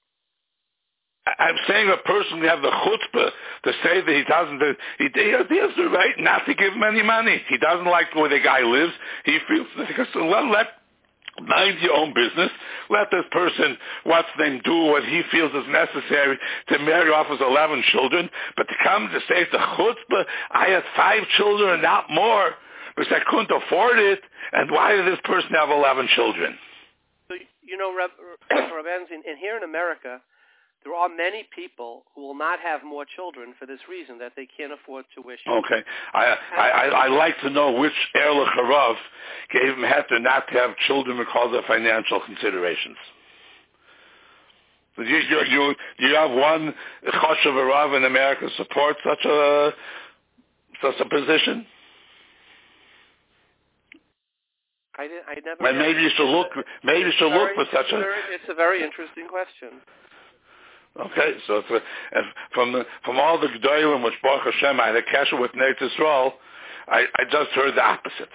I'm saying a person can have the chutzpah to say that he doesn't, he, he has the right not to give him any money. He doesn't like where the guy lives. He feels, so let, let mind your own business. Let this person, what's them, do what he feels is necessary to marry off his eleven children. But to come to say it's a chutzpah, I had five children and not more, because I couldn't afford it, and why did this person have eleven children? So, you know, Reb, Reb Enzin, and here in America, there are many people who will not have more children for this reason, that they can't afford tuition. Okay. I I, I, I like to know which Erlich Harav gave him heter not to have children because of financial considerations. Do you, you, you, you have one Choshev Harav in America support such a such a position? I, did, I never. Well, maybe you should look. Maybe you should look for such a. Very, it's a very interesting question. Okay, so it's a, and from the, from all the Gedolim which Baruch Hashem I had a kasher with Eretz Yisrael, I, I just heard the opposite.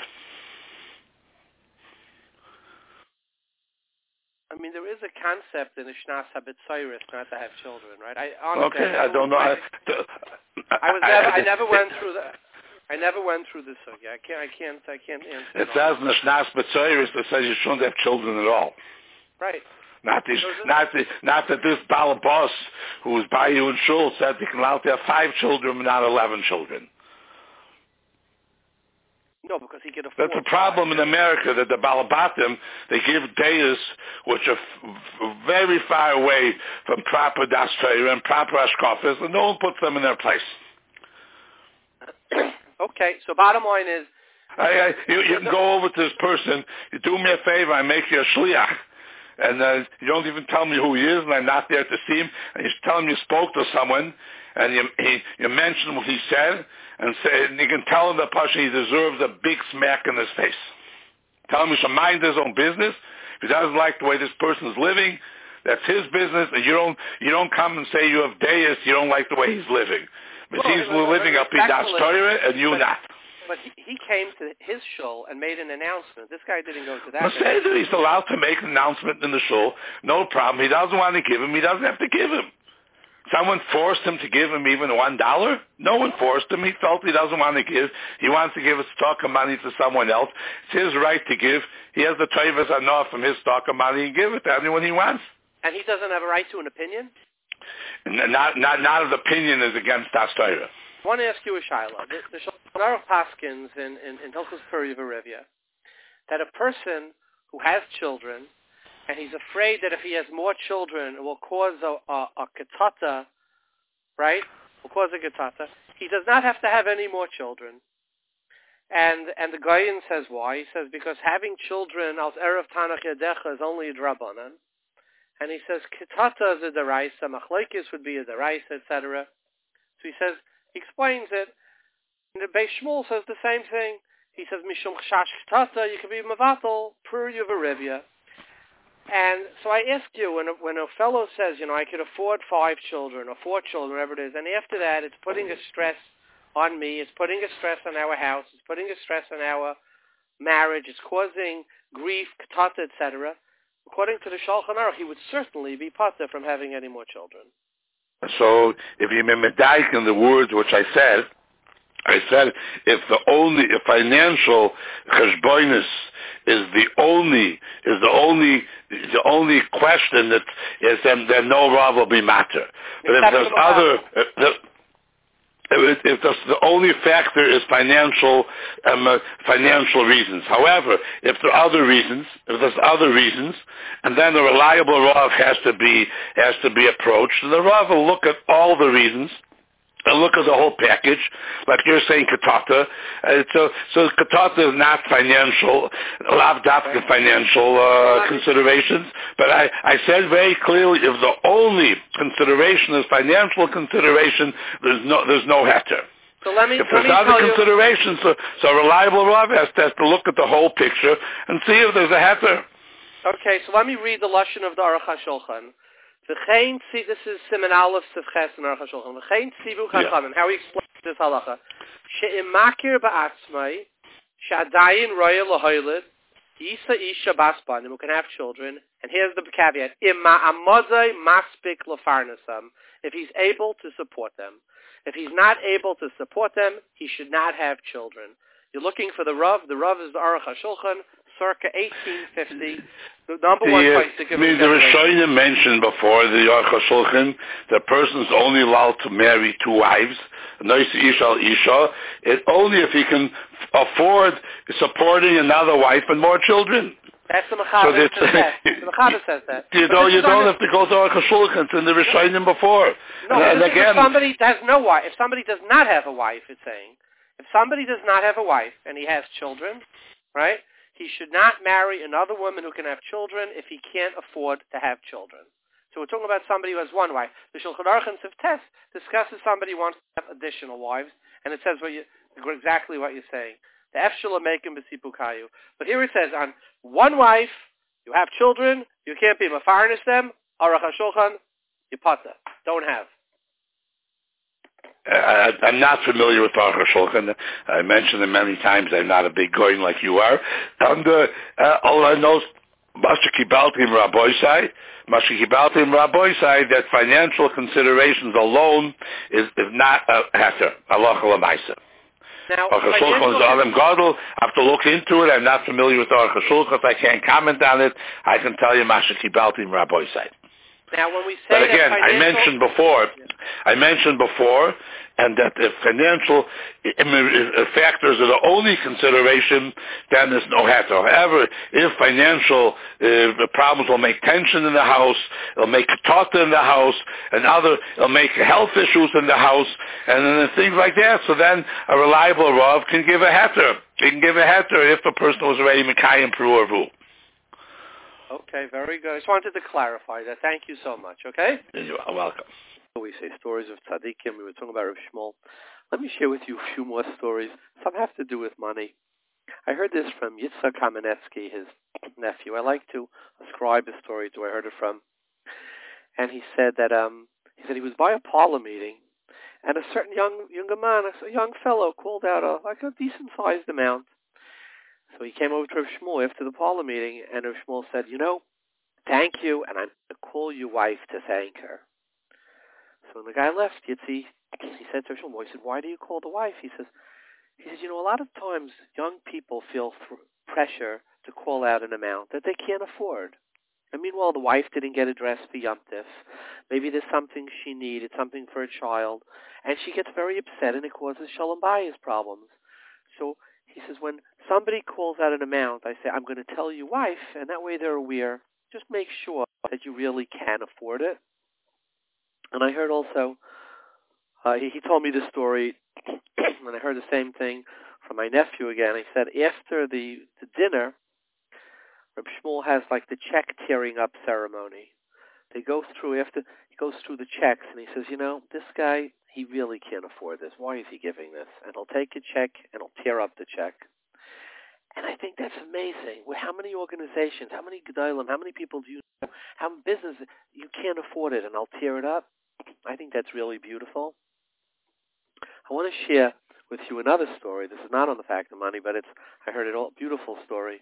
I mean, there is a concept in the Shnas HaBitzoros not to have children, right? I honestly, okay, I, I don't know. I, I was never, I, I never went through the, I never went through this. Okay, I can't, I can't, I can't answer. It says in the Shnas HaBitzoros that says you shouldn't have children at all. Right. Not the, not the, not that this balabos who was by you in shul said you can allow to have five children, but not eleven children. No, because he could afford. That's a problem in America, that the Balabatim, they give dayas which are f- very far away from proper Das Torah and proper Ashkafas, and no one puts them in their place. Okay, so bottom line is... I, I, you, you can go over to this person, you do me a favor, I make you a shliach, and uh, you don't even tell me who he is, and I'm not there to see him, and you tell him you spoke to someone, and you, he, you mention what he said, and, say, and you can tell him that Pasha he deserves a big smack in his face. Tell him he should mind his own business. If he doesn't like the way this person is living, that's his business, and you don't you don't come and say you have deis, you don't like the way he's living. But well, he's well, living up in Das Torah, and you but, not. But he, he came to his shul and made an announcement. This guy didn't go to that. Well, say that he's allowed to make an announcement in the shul, no problem. He doesn't want to give him, he doesn't have to give him. Someone forced him to give him even one dollar? No one forced him. He felt he doesn't want to give. He wants to give his stock of money to someone else. It's his right to give. He has the Tevas enough from his stock of money and give it to anyone he wants. And he doesn't have a right to an opinion? Not not not his opinion is against Das Torah. I want to ask you a shaila. The, the Shulchan Aruch Paskins in, in, in Hilchos Puri V'Rivya, that a person who has children, and he's afraid that if he has more children, it will cause a, a, a ketata, right? Will cause a ketata. He does not have to have any more children. And and the Gaon says why? He says because having children, als erev Tanach Yadecha, is only a drabanan. And he says ketata is a deraisa, machlekes would be a deraisa, et cetera. So he says, he explains it. And the Beis Shmuel says the same thing. He says, mishum chash ketata, you can be mavatal, Puri V'Rivya. And so I ask you, when a, when a fellow says, you know, I could afford five children or four children, whatever it is, and after that it's putting a stress on me, it's putting a stress on our house, it's putting a stress on our marriage, it's causing grief, ketata, et cetera. According to the Shulchan Aruch, he would certainly be pater from having any more children. So if you medayik in the words which I said, I said if the only if financial cheshbonis is the only is the only the only question that is, then, then no rav will be matter. But if there's other if, the, if, if the, the only factor is financial um, uh, financial reasons. However, if there are other reasons, if there's other reasons, and then a reliable rav has to be has to be approached, the rav will look at all the reasons and look at the whole package, like you're saying, katata. Uh, so, so katata is not financial, lav dafka financial uh, considerations. But I, I said very clearly, if the only consideration is financial consideration, there's no, there's no heter. So let me, if let there's me other tell considerations, you. so, so a reliable rav has to, has to look at the whole picture and see if there's a heter. Okay, so let me read the lashon of the Aruch HaShulchan. V'chein tzi, this is Siman Aleph Sivches in Aruch HaShulchan. V'chein tzivu chachamim, how he explains this halacha. She'im makir ba'atzmai, she'adayin roya l'hoylid, yisa isha bas banim, who can have children. And here's the caveat. Im ma'amodai maspik l'farnasam, if he's able to support them. If he's not able to support them, he should not have children. You're looking for the Rav. The Rav is the Aruch HaShulchan, circa eighteen fifty. The number the, one uh, place to give I mean, the Rishonim mentioned before, the Aruch HaShulchan, the person's only allowed to marry two wives, Nois Isha al Isha, it only if he can afford supporting another wife and more children. That's the Mechaber so says that. The Mechaber says that. You don't, you don't have to go to Aruch HaShulchan, it's in the Rishonim before. No, and, and again, if somebody has no wife, if somebody does not have a wife, it's saying, if somebody does not have a wife and he has children, right, he should not marry another woman who can have children if he can't afford to have children. So we're talking about somebody who has one wife. The Shulchan Aruch and Sivtes discusses somebody who wants to have additional wives, and it says what you, exactly what you're saying. The Efshel Mekim B'Sipukayu. But here it says, on one wife, you have children, you can't be mafarnis them, Aruch HaShulchan, you pata. Don't have. I, I'm not familiar with Aruch HaShulchan. I mentioned it many times. I'm not a big goy like you are. And uh, uh, all I know is Masha Kibaltim Rabboisai, Masha Kibaltim Rabboisai, that financial considerations alone is, is not a heter, halacha l'maisa. Now, Aruch HaShulchan is Adam Gadol. I have to look into it. I'm not familiar with Aruch HaShulchan. If I can't comment on it, I can tell you Masha Kibaltim Rabboisai. Now, when we say but again, that financial... I mentioned before, yeah. I mentioned before, and that if financial factors are the only consideration, then there's no heter. However, if financial uh, problems will make tension in the house, it'll make katata in the house, and other, it'll make health issues in the house, and then things like that. So then a reliable rav can give a heter. He can give a heter if a person was already mekayim pru or vu. Okay, very good. I just wanted to clarify that. Thank you so much, okay? You're welcome. We say stories of tzaddikim. We were talking about Rav Shmuel. Let me share with you a few more stories. Some have to do with money. I heard this from Yitzhak Kamenetsky, his nephew. I like to ascribe the story to who I heard it from. And he said that um, he said he was by a parlor meeting, and a certain young younger man, a young fellow, called out a, like a decent-sized amount. So he came over to Rav Shmuel after the parlor meeting, and Rav Shmuel said, you know, thank you, and I'm going to call your wife to thank her. So when the guy left, Yitzi, he said to Rav Shmuel, he said, why do you call the wife? He says, he says, you know, a lot of times young people feel th- pressure to call out an amount that they can't afford. And meanwhile, the wife didn't get a dress for Yom Tif. Maybe there's something she needed, something for a child, and she gets very upset, and it causes Shalom Bayis problems. So he says, when somebody calls out an amount, I say, I'm going to tell your wife, and that way they're aware. Just make sure that you really can afford it. And I heard also, uh, he, he told me this story, and I heard the same thing from my nephew again. He said, after the, the dinner, Reb Shmuel has like the check tearing up ceremony. They go through, after he goes through the checks, and he says, you know, this guy, he really can't afford this. Why is he giving this? And he'll take a check, and he'll tear up the check. And I think that's amazing. Well, how many organizations, how many gedolim, how many people do you know, how business, you can't afford it, and I'll tear it up? I think that's really beautiful. I want to share with you another story. This is not on the fact of money, but it's, I heard it all, beautiful story.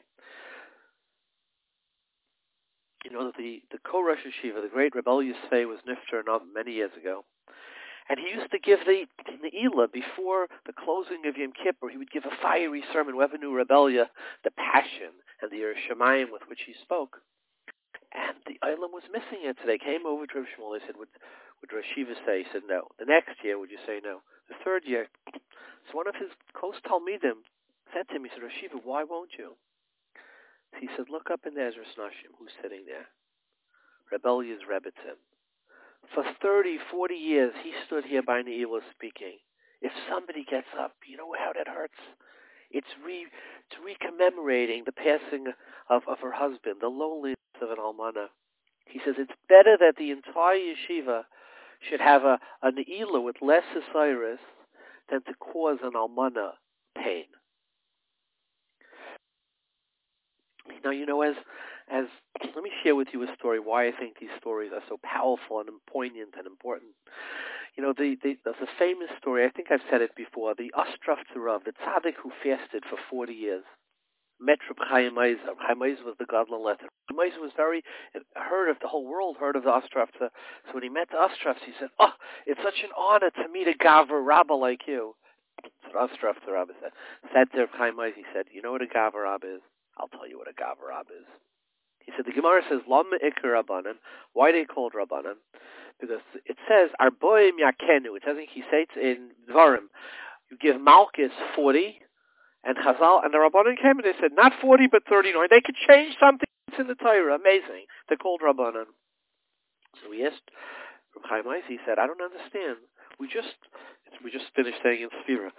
You know, the, the co-Rosh Yeshiva, the great Rebel Yisfei, was nifter many years ago. And he used to give the Ne'ilah before the closing of Yom Kippur. He would give a fiery sermon, whoever knew Rebellia, the passion and the Yerushalayim with which he spoke. And the Eilam was missing it. So they came over to Rav Shmuel. They said, would, would Rosh Yeshiva say? He said, no. The next year, would you say no? The third year. So one of his close Talmidim said to him, he said, Rosh Yeshiva, why won't you? He said, look up in the Ezras Nashim, who's sitting there. Rebellia's Rebbitzin. For thirty, forty years, he stood here by Ne'ilah speaking. If somebody gets up, you know how that hurts? It's re, it's recommemorating the passing of, of her husband, the loneliness of an almana. He says it's better that the entire yeshiva should have a, a Ne'ilah with less Osiris than to cause an almana pain. Now, you know, as as let me share with you a story why I think these stories are so powerful and poignant and important. You know, the, the, there's a famous story, I think I've said it before, the Ostrov Tzarav, the tzaddik who fasted for forty years, met Reb Chaim Ozer. Chaim Ozer was the Gadol letter. Chaim Ozer was very, heard of, the whole world heard of the Ostrov. So when he met the Ostrovs, he said, oh, it's such an honor to meet a Gaver Rabba like you. So the Ostrov Tzarav said, said to Reb Chaim Ozer, he said, you know what a Gaver Rabba is? I'll tell you what a Gaver Rabba is. He said, the Gemara says, Lama Iker Rabbanan. Why are they called Rabbanan? Because it says, Arboim Yakenu. It says in Kisetz in Dvarim, you give Malchus forty, and Chazal, and the Rabbanan came and they said, not forty, but thirty-nine. They could change something in the Torah. Amazing. They're called Rabbanan. So we asked from Chaim Ozer, he said, I don't understand. We just, we just finished saying in Sfira,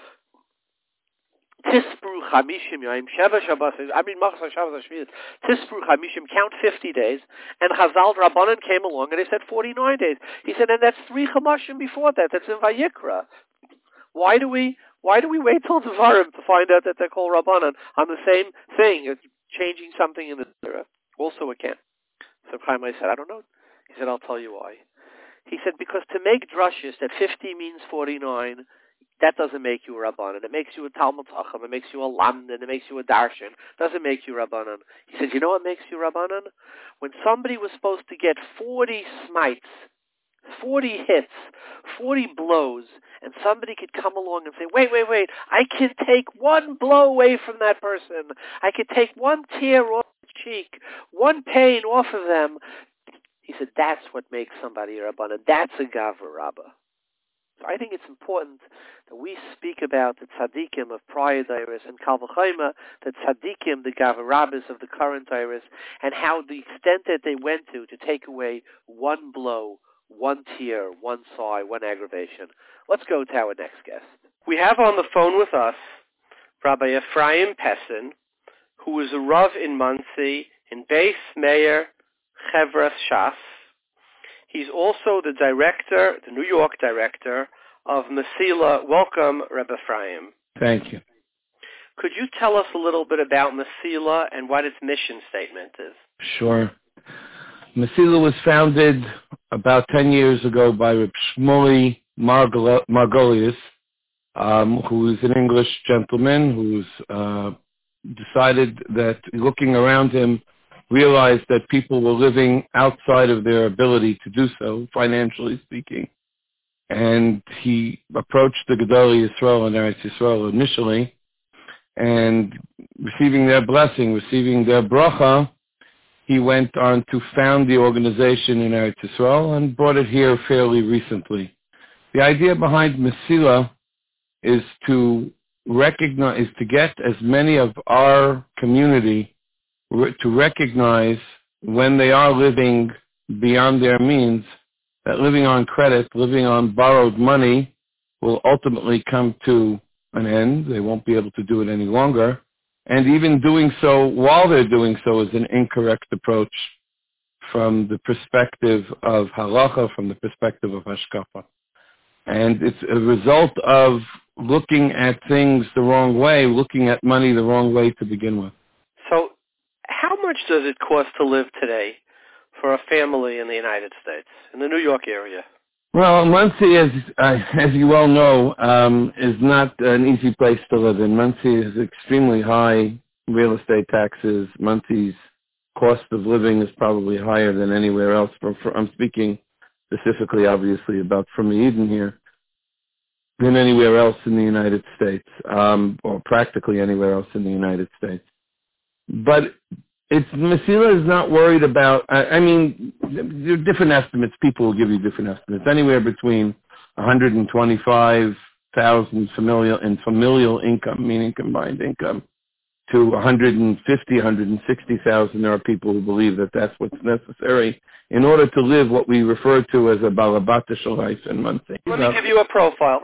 Tispru Chamishim Yom Sheva Shabbos. I mean, Machzor Shabbos Shmiyas. Tispru Chamishim, count fifty days. And Chazal Rabbanan came along and they said forty-nine days. He said, and that's three Chamashim before that. That's in Vayikra. Why do we? Why do we wait till Devarim to find out that they're called Rabbanan on the same thing, changing something in the Torah? Also, again, so Chaim Ozer said, I don't know. He said, I'll tell you why. He said, because to make drushes that fifty means forty-nine, that doesn't make you a Rabbanan. It makes you a Talmud Chacham. It makes you a Lamdan. It makes you a Darshan. It doesn't make you Rabbanan. He said, you know what makes you Rabbanan? When somebody was supposed to get forty smites, forty hits, forty blows, and somebody could come along and say, wait, wait, wait, I can take one blow away from that person. I can take one tear off the cheek, one pain off of them. He said, that's what makes somebody a Rabbanan. That's a Gavra Rabbah. So I think it's important that we speak about the tzaddikim of prior dairas and Kal V'chomer, the tzaddikim, the Gavra Rabbis of the current dairas, and how the extent that they went to to take away one blow, one tear, one sigh, one aggravation. Let's go to our next guest. We have on the phone with us Rabbi Ephraim Pessin, who is a Rav in Monsey, in Beis Meir Chevras Shas. He's also the director, the New York director of Mesila. Welcome, Rabbi Ephraim. Thank you. Could you tell us a little bit about Mesila and what its mission statement is? Sure. Mesila was founded about ten years ago by Reb Shmuley Margol- Margolius, um, who is an English gentleman who's uh, decided that, looking around him, realized that people were living outside of their ability to do so, financially speaking. And he approached the Gedolei Yisrael and Eretz Yisrael initially, and receiving their blessing, receiving their bracha, he went on to found the organization in Eretz Yisrael and brought it here fairly recently. The idea behind Mesila is to recognize, is to get as many of our community to recognize when they are living beyond their means, that living on credit, living on borrowed money will ultimately come to an end. They won't be able to do it any longer. And even doing so while they're doing so is an incorrect approach from the perspective of halacha, from the perspective of hashkafa. And it's a result of looking at things the wrong way, looking at money the wrong way to begin with. So how much does it cost to live today for a family in the United States, in the New York area? Well, Monsey, as, uh, as you well know, um, is not an easy place to live in. Monsey has extremely high real estate taxes. Monsey's cost of living is probably higher than anywhere else. For, for, I'm speaking specifically, obviously, about from Eden here, than anywhere else in the United States, um, or practically anywhere else in the United States. But it's, Mesila is not worried about, I, I mean, there are different estimates. People will give you different estimates. Anywhere between one hundred twenty-five thousand familial and familial income, meaning combined income, to one hundred fifty, one hundred sixty thousand. There are people who believe that that's what's necessary in order to live what we refer to as a balabatish life in Monsey. Let me give you a profile.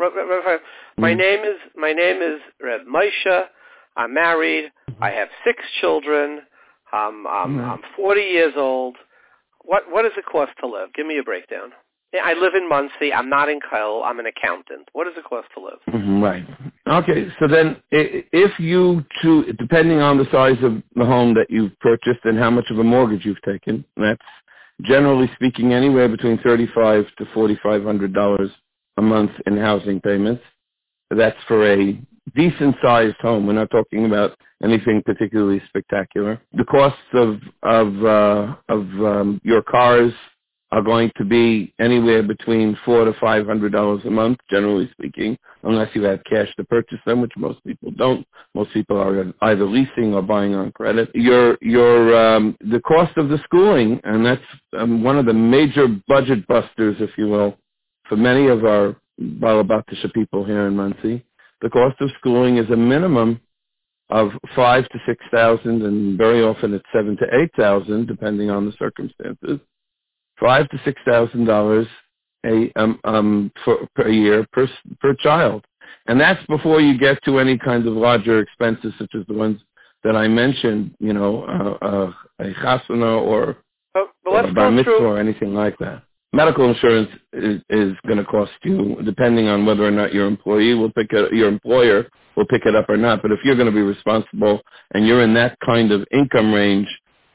My mm-hmm. name is my name is Reb Moshe. I'm married. I have six children. Um, I'm, mm-hmm. I'm forty years old. What what does it cost to live? Give me a breakdown. I live in Monsey. I'm not in Kyle. I'm an accountant. What does it cost to live? Mm-hmm, right. Okay, so then if you, to, depending on the size of the home that you've purchased and how much of a mortgage you've taken, that's generally speaking anywhere between thirty-five to forty-five hundred dollars a month in housing payments. That's for a decent-sized home. We're not talking about anything particularly spectacular. The costs of of uh, of um, your cars are going to be anywhere between four to five hundred dollars a month, generally speaking, unless you have cash to purchase them, which most people don't. Most people are either leasing or buying on credit. Your your um, the cost of the schooling, and that's um, one of the major budget busters, if you will, for many of our Balabatisha people here in Monsey. The cost of schooling is a minimum of five to six thousand, and very often it's seven to eight thousand, depending on the circumstances. Five to six thousand dollars a um, um for per year per per child, and that's before you get to any kinds of larger expenses such as the ones that I mentioned. You know, uh, uh, a chasana or, but, but or let's a bar mitzvah through. or anything like that. Medical insurance is, is going to cost you, depending on whether or not your employee will pick it, your employer will pick it up or not. But if you're going to be responsible and you're in that kind of income range,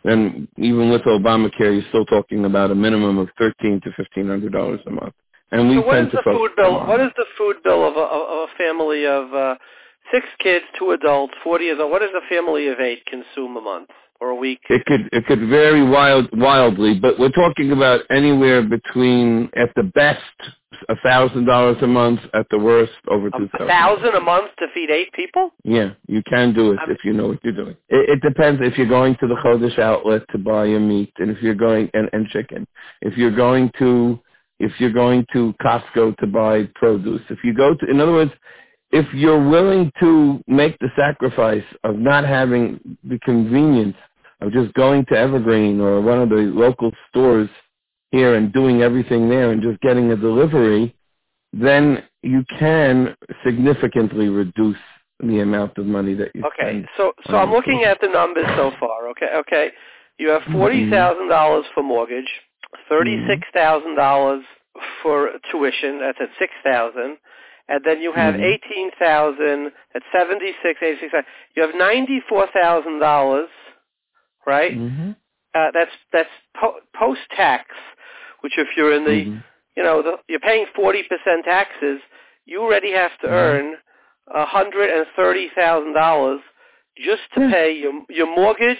And even with Obamacare, you're still talking about a minimum of thirteen to fifteen hundred dollars a month. And we so what tend is to the focus food bill? on What that. is the food bill of a, of a family of uh, six kids, two adults, forty years old? What does a family of eight consume a month or a week? It could it could vary wild, wildly, but we're talking about anywhere between, at the best, a thousand dollars a month. At the worst, over two thousand. A thousand a month to feed eight people? Yeah, you can do it I'm, if you know what you're doing. It, it depends if you're going to the Chodesh outlet to buy your meat, and if you're going and, and chicken. If you're going to if you're going to Costco to buy produce. If you go to, in other words, if you're willing to make the sacrifice of not having the convenience of just going to Evergreen or one of the local stores here and doing everything there and just getting a delivery, then you can significantly reduce the amount of money that you okay, spend. so so I'm looking at the numbers so far. Okay, okay, you have forty thousand dollars for mortgage, thirty-six thousand dollars for tuition. That's at six thousand, and then you have mm-hmm. eighteen thousand at seventy-six, eighty-six. You have ninety-four thousand dollars, right? Mm-hmm. Uh, that's that's po- post tax, which if you're in the mm-hmm. you know, the, you're paying forty percent taxes, you already have to mm-hmm. earn one hundred thirty thousand dollars just to yeah. pay your your mortgage,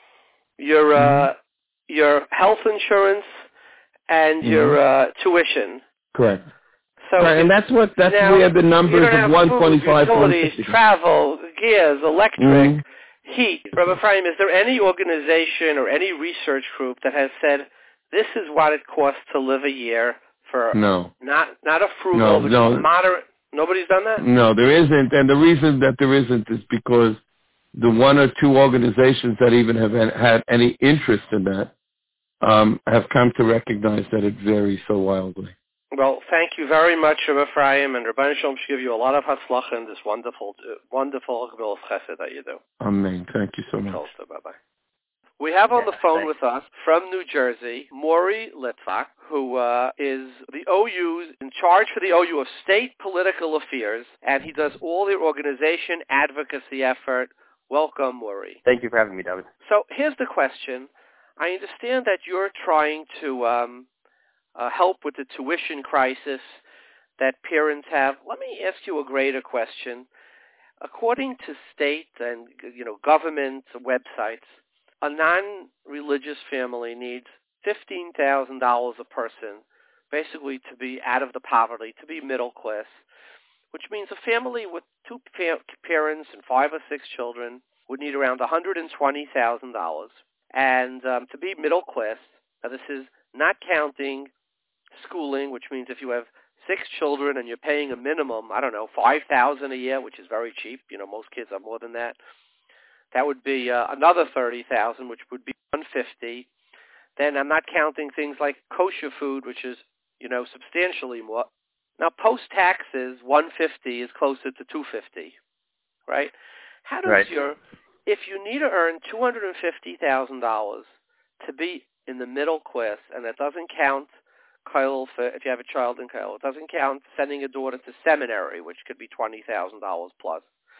your uh, mm-hmm. your health insurance, and mm-hmm. your uh, tuition. Correct. So right, and that's what that's now, where the numbers of one twenty-five, utilities, travel, gears, electric, mm-hmm. heat. Rabbi Ephraim, is there any organization or any research group that has said this is what it costs to live a year for no, not not a frugal, no, but no. moderate? Nobody's done that? No, there isn't, and the reason that there isn't is because the one or two organizations that even have had any interest in that um, have come to recognize that it varies so wildly. Well, thank you very much, Rabbi Ephraim, and Rabbi Shalom should give you a lot of hatzlacha in this wonderful, uh, wonderful Gemilas Chesed that you do. Amen. Thank you so much. Bye-bye. We have on the phone with us from New Jersey, Maury Litvak, who uh, is the O U's in charge for the O U of state political affairs, and he does all the organization advocacy effort. Welcome, Maury. Thank you for having me, David. So here's the question. I understand that you're trying to um, uh, help with the tuition crisis that parents have. Let me ask you a greater question. According to state and you know government websites, a non-religious family needs fifteen thousand dollars a person, basically to be out of the poverty, to be middle class, which means a family with two pa- parents and five or six children would need around one hundred twenty thousand dollars. And um, to be middle class, now this is not counting schooling, which means if you have six children and you're paying a minimum, I don't know, five thousand dollars a year, which is very cheap. You know, most kids have more than that. That would be uh, another thirty thousand dollars, which would be one hundred fifty thousand dollars. Then I'm not counting things like kosher food, which is, you know, substantially more. Now, post-taxes, one hundred fifty thousand dollars is closer to two hundred fifty thousand dollars, right? How does right. your, if you need to earn two hundred fifty thousand dollars to be in the middle class, and that doesn't count Kyle, for, if you have a child in Kyle, it doesn't count sending a daughter to seminary, which could be twenty thousand dollars plus.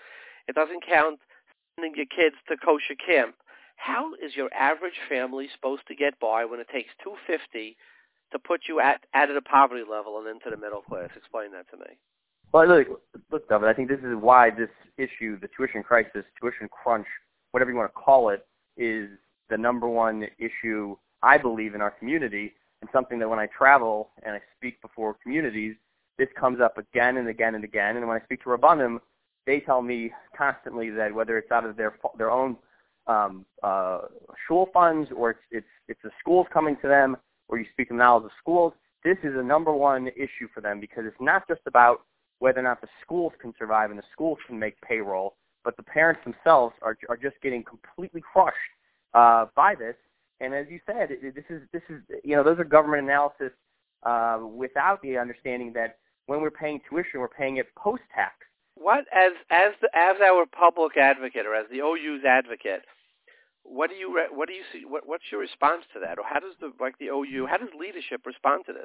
It doesn't count sending your kids to kosher camp. How is your average family supposed to get by when it takes two hundred fifty thousand dollars to put you at out of the poverty level and into the middle class? Explain that to me. Well, look, look, David, I think this is why this issue, the tuition crisis, tuition crunch, whatever you want to call it, is the number one issue, I believe, in our community, and something that when I travel and I speak before communities, this comes up again and again and again. And when I speak to Rabbanim, they tell me constantly that whether it's out of their their own um, uh, shul funds or it's, it's it's the schools coming to them, or you speak to now of the schools, this is a number one issue for them because it's not just about whether or not the schools can survive and the schools can make payroll, but the parents themselves are are just getting completely crushed uh, by this. And as you said, this is this is you know those are government analysis uh, without the understanding that when we're paying tuition, we're paying it post-tax. What as as the, as our public advocate or as the O U's advocate, what do you what do you see? What, what's your response to that, or how does the like the O U, how does leadership respond to this?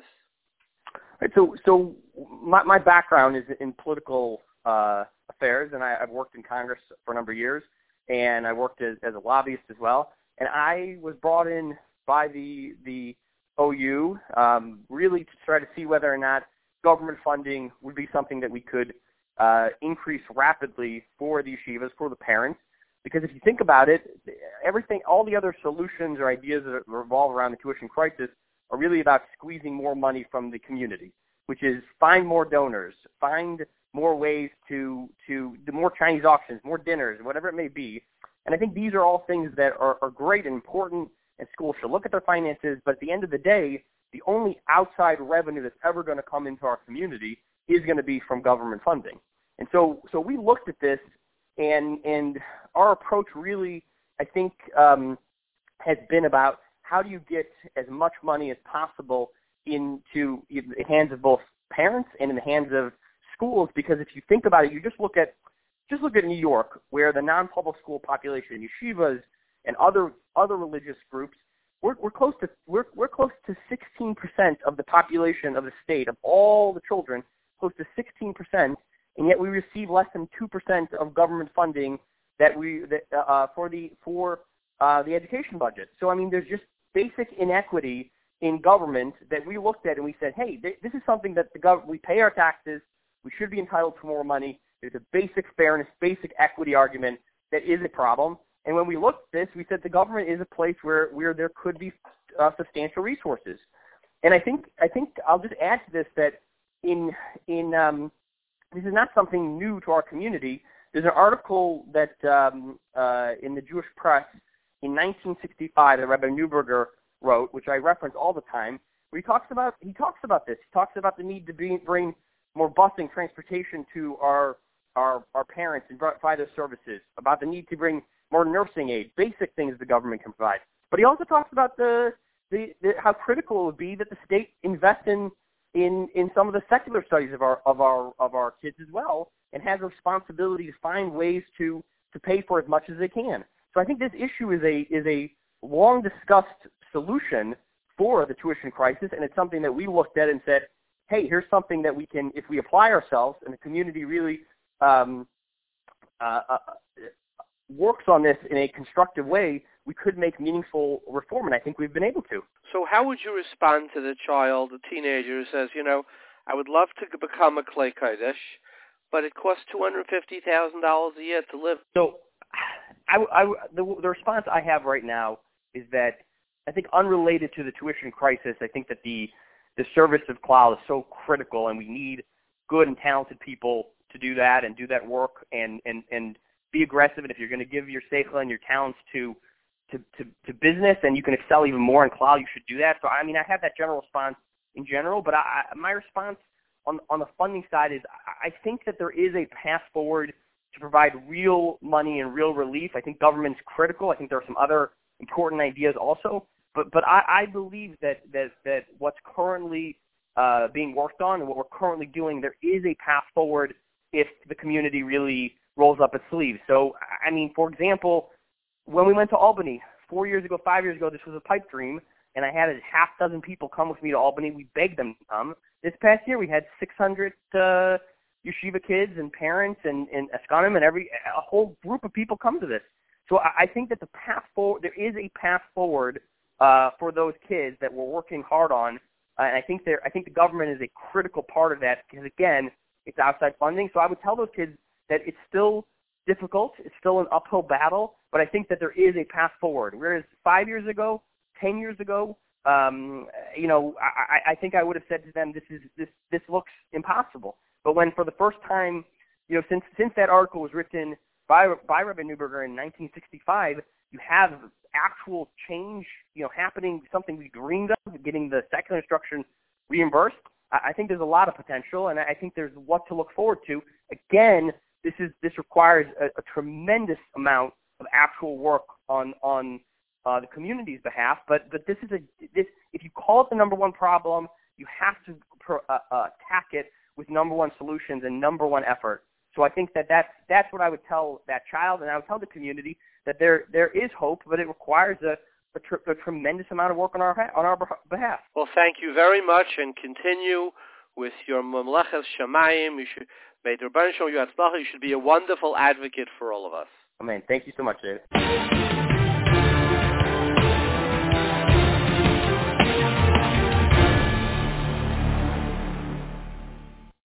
Right, so so my my background is in political uh, affairs, and I, I've worked in Congress for a number of years, and I worked as, as a lobbyist as well. And I was brought in by the the O U um, really to try to see whether or not government funding would be something that we could uh, increase rapidly for the yeshivas, for the parents. Because if you think about it, everything, all the other solutions or ideas that revolve around the tuition crisis are really about squeezing more money from the community, which is find more donors, find more ways to, to do more Chinese auctions, more dinners, whatever it may be. And I think these are all things that are, are great and important, and schools should look at their finances. But at the end of the day, the only outside revenue that's ever going to come into our community is going to be from government funding. And so, so we looked at this, and and our approach really, I think, um, has been about how do you get as much money as possible into the hands of both parents and in the hands of schools. Because if you think about it, you just look at just look at New York, where the non-public school population, yeshivas and other other religious groups, we're, we're close to we're we're close to sixteen percent of the population of the state, of all the children, close to sixteen percent. And yet we receive less than two percent of government funding that we that, uh, for the for uh, the education budget. So I mean, there's just basic inequity in government that we looked at and we said, hey, th- this is something that the gov- we pay our taxes, we should be entitled to more money. There's a basic fairness, basic equity argument that is a problem. And when we looked at this, we said the government is a place where where there could be uh, substantial resources. And I think I think I'll just add to this that in in um, this is not something new to our community. There's an article that um, uh, in the Jewish press in nineteen sixty-five that Rabbi Neuberger wrote, which I reference all the time, where he talks about he talks about this. He talks about the need to be, bring more busing, transportation to our our our parents and provide their services. About the need to bring more nursing aid, basic things the government can provide. But he also talks about the, the, the how critical it would be that the state invest in. In, in some of the secular studies of our of our of our kids as well, and has a responsibility to find ways to, to pay for as much as they can. So I think this issue is a is a long discussed solution for the tuition crisis, and it's something that we looked at and said, hey, here's something that we can, if we apply ourselves and the community really um, uh, uh, works on this in a constructive way, we could make meaningful reform, and I think we've been able to. So how would you respond to the child, the teenager who says, you know, I would love to become a Klei Kodesh, but it costs two hundred fifty thousand dollars a year to live? So I, I, the, the response I have right now is that I think unrelated to the tuition crisis, I think that the, the service of Klal is so critical, and we need good and talented people to do that and do that work and, and, and be aggressive. And if you're going to give your seichel and your talents to To, to, to business, and you can excel even more in Klal, you should do that. So, I mean, I have that general response in general, but I, my response on, on the funding side is I think that there is a path forward to provide real money and real relief. I think government's critical. I think there are some other important ideas also, but but I, I believe that, that, that what's currently uh, being worked on and what we're currently doing, there is a path forward if the community really rolls up its sleeves. So, I mean, for example, when we went to Albany four years ago, five years ago, this was a pipe dream, and I had a half dozen people come with me to Albany. We begged them to come. This past year, we had six hundred uh, yeshiva kids and parents and, and Eskanim and every a whole group of people come to this. So I, I think that the path forward, there is a path forward uh, for those kids that we're working hard on, uh, and I think there, I think the government is a critical part of that because again, it's outside funding. So I would tell those kids that it's still difficult. It's still an uphill battle, but I think that there is a path forward. Whereas five years ago, ten years ago, um, you know, I, I think I would have said to them, "This is this this looks impossible." But when for the first time, you know, since since that article was written by by Rabbi Neuberger in nineteen sixty-five, you have actual change, you know, happening. Something we dreamed of, getting the secular instruction reimbursed. I, I think there's a lot of potential, and I think there's what to look forward to. Again. This is this requires a, a tremendous amount of actual work on on uh, the community's behalf. But but this is a this if you call it the number one problem, you have to pro, uh, uh, attack it with number one solutions and number one effort. So I think that that's that's what I would tell that child, and I would tell the community that there there is hope, but it requires a a, tr- a tremendous amount of work on our on our behalf. Well, thank you very much, and continue with your Mamleches Shamayim. You should. May the Rebbeinu show you Hatzlacha. You should be a wonderful advocate for all of us. Amen. Thank you so much, David.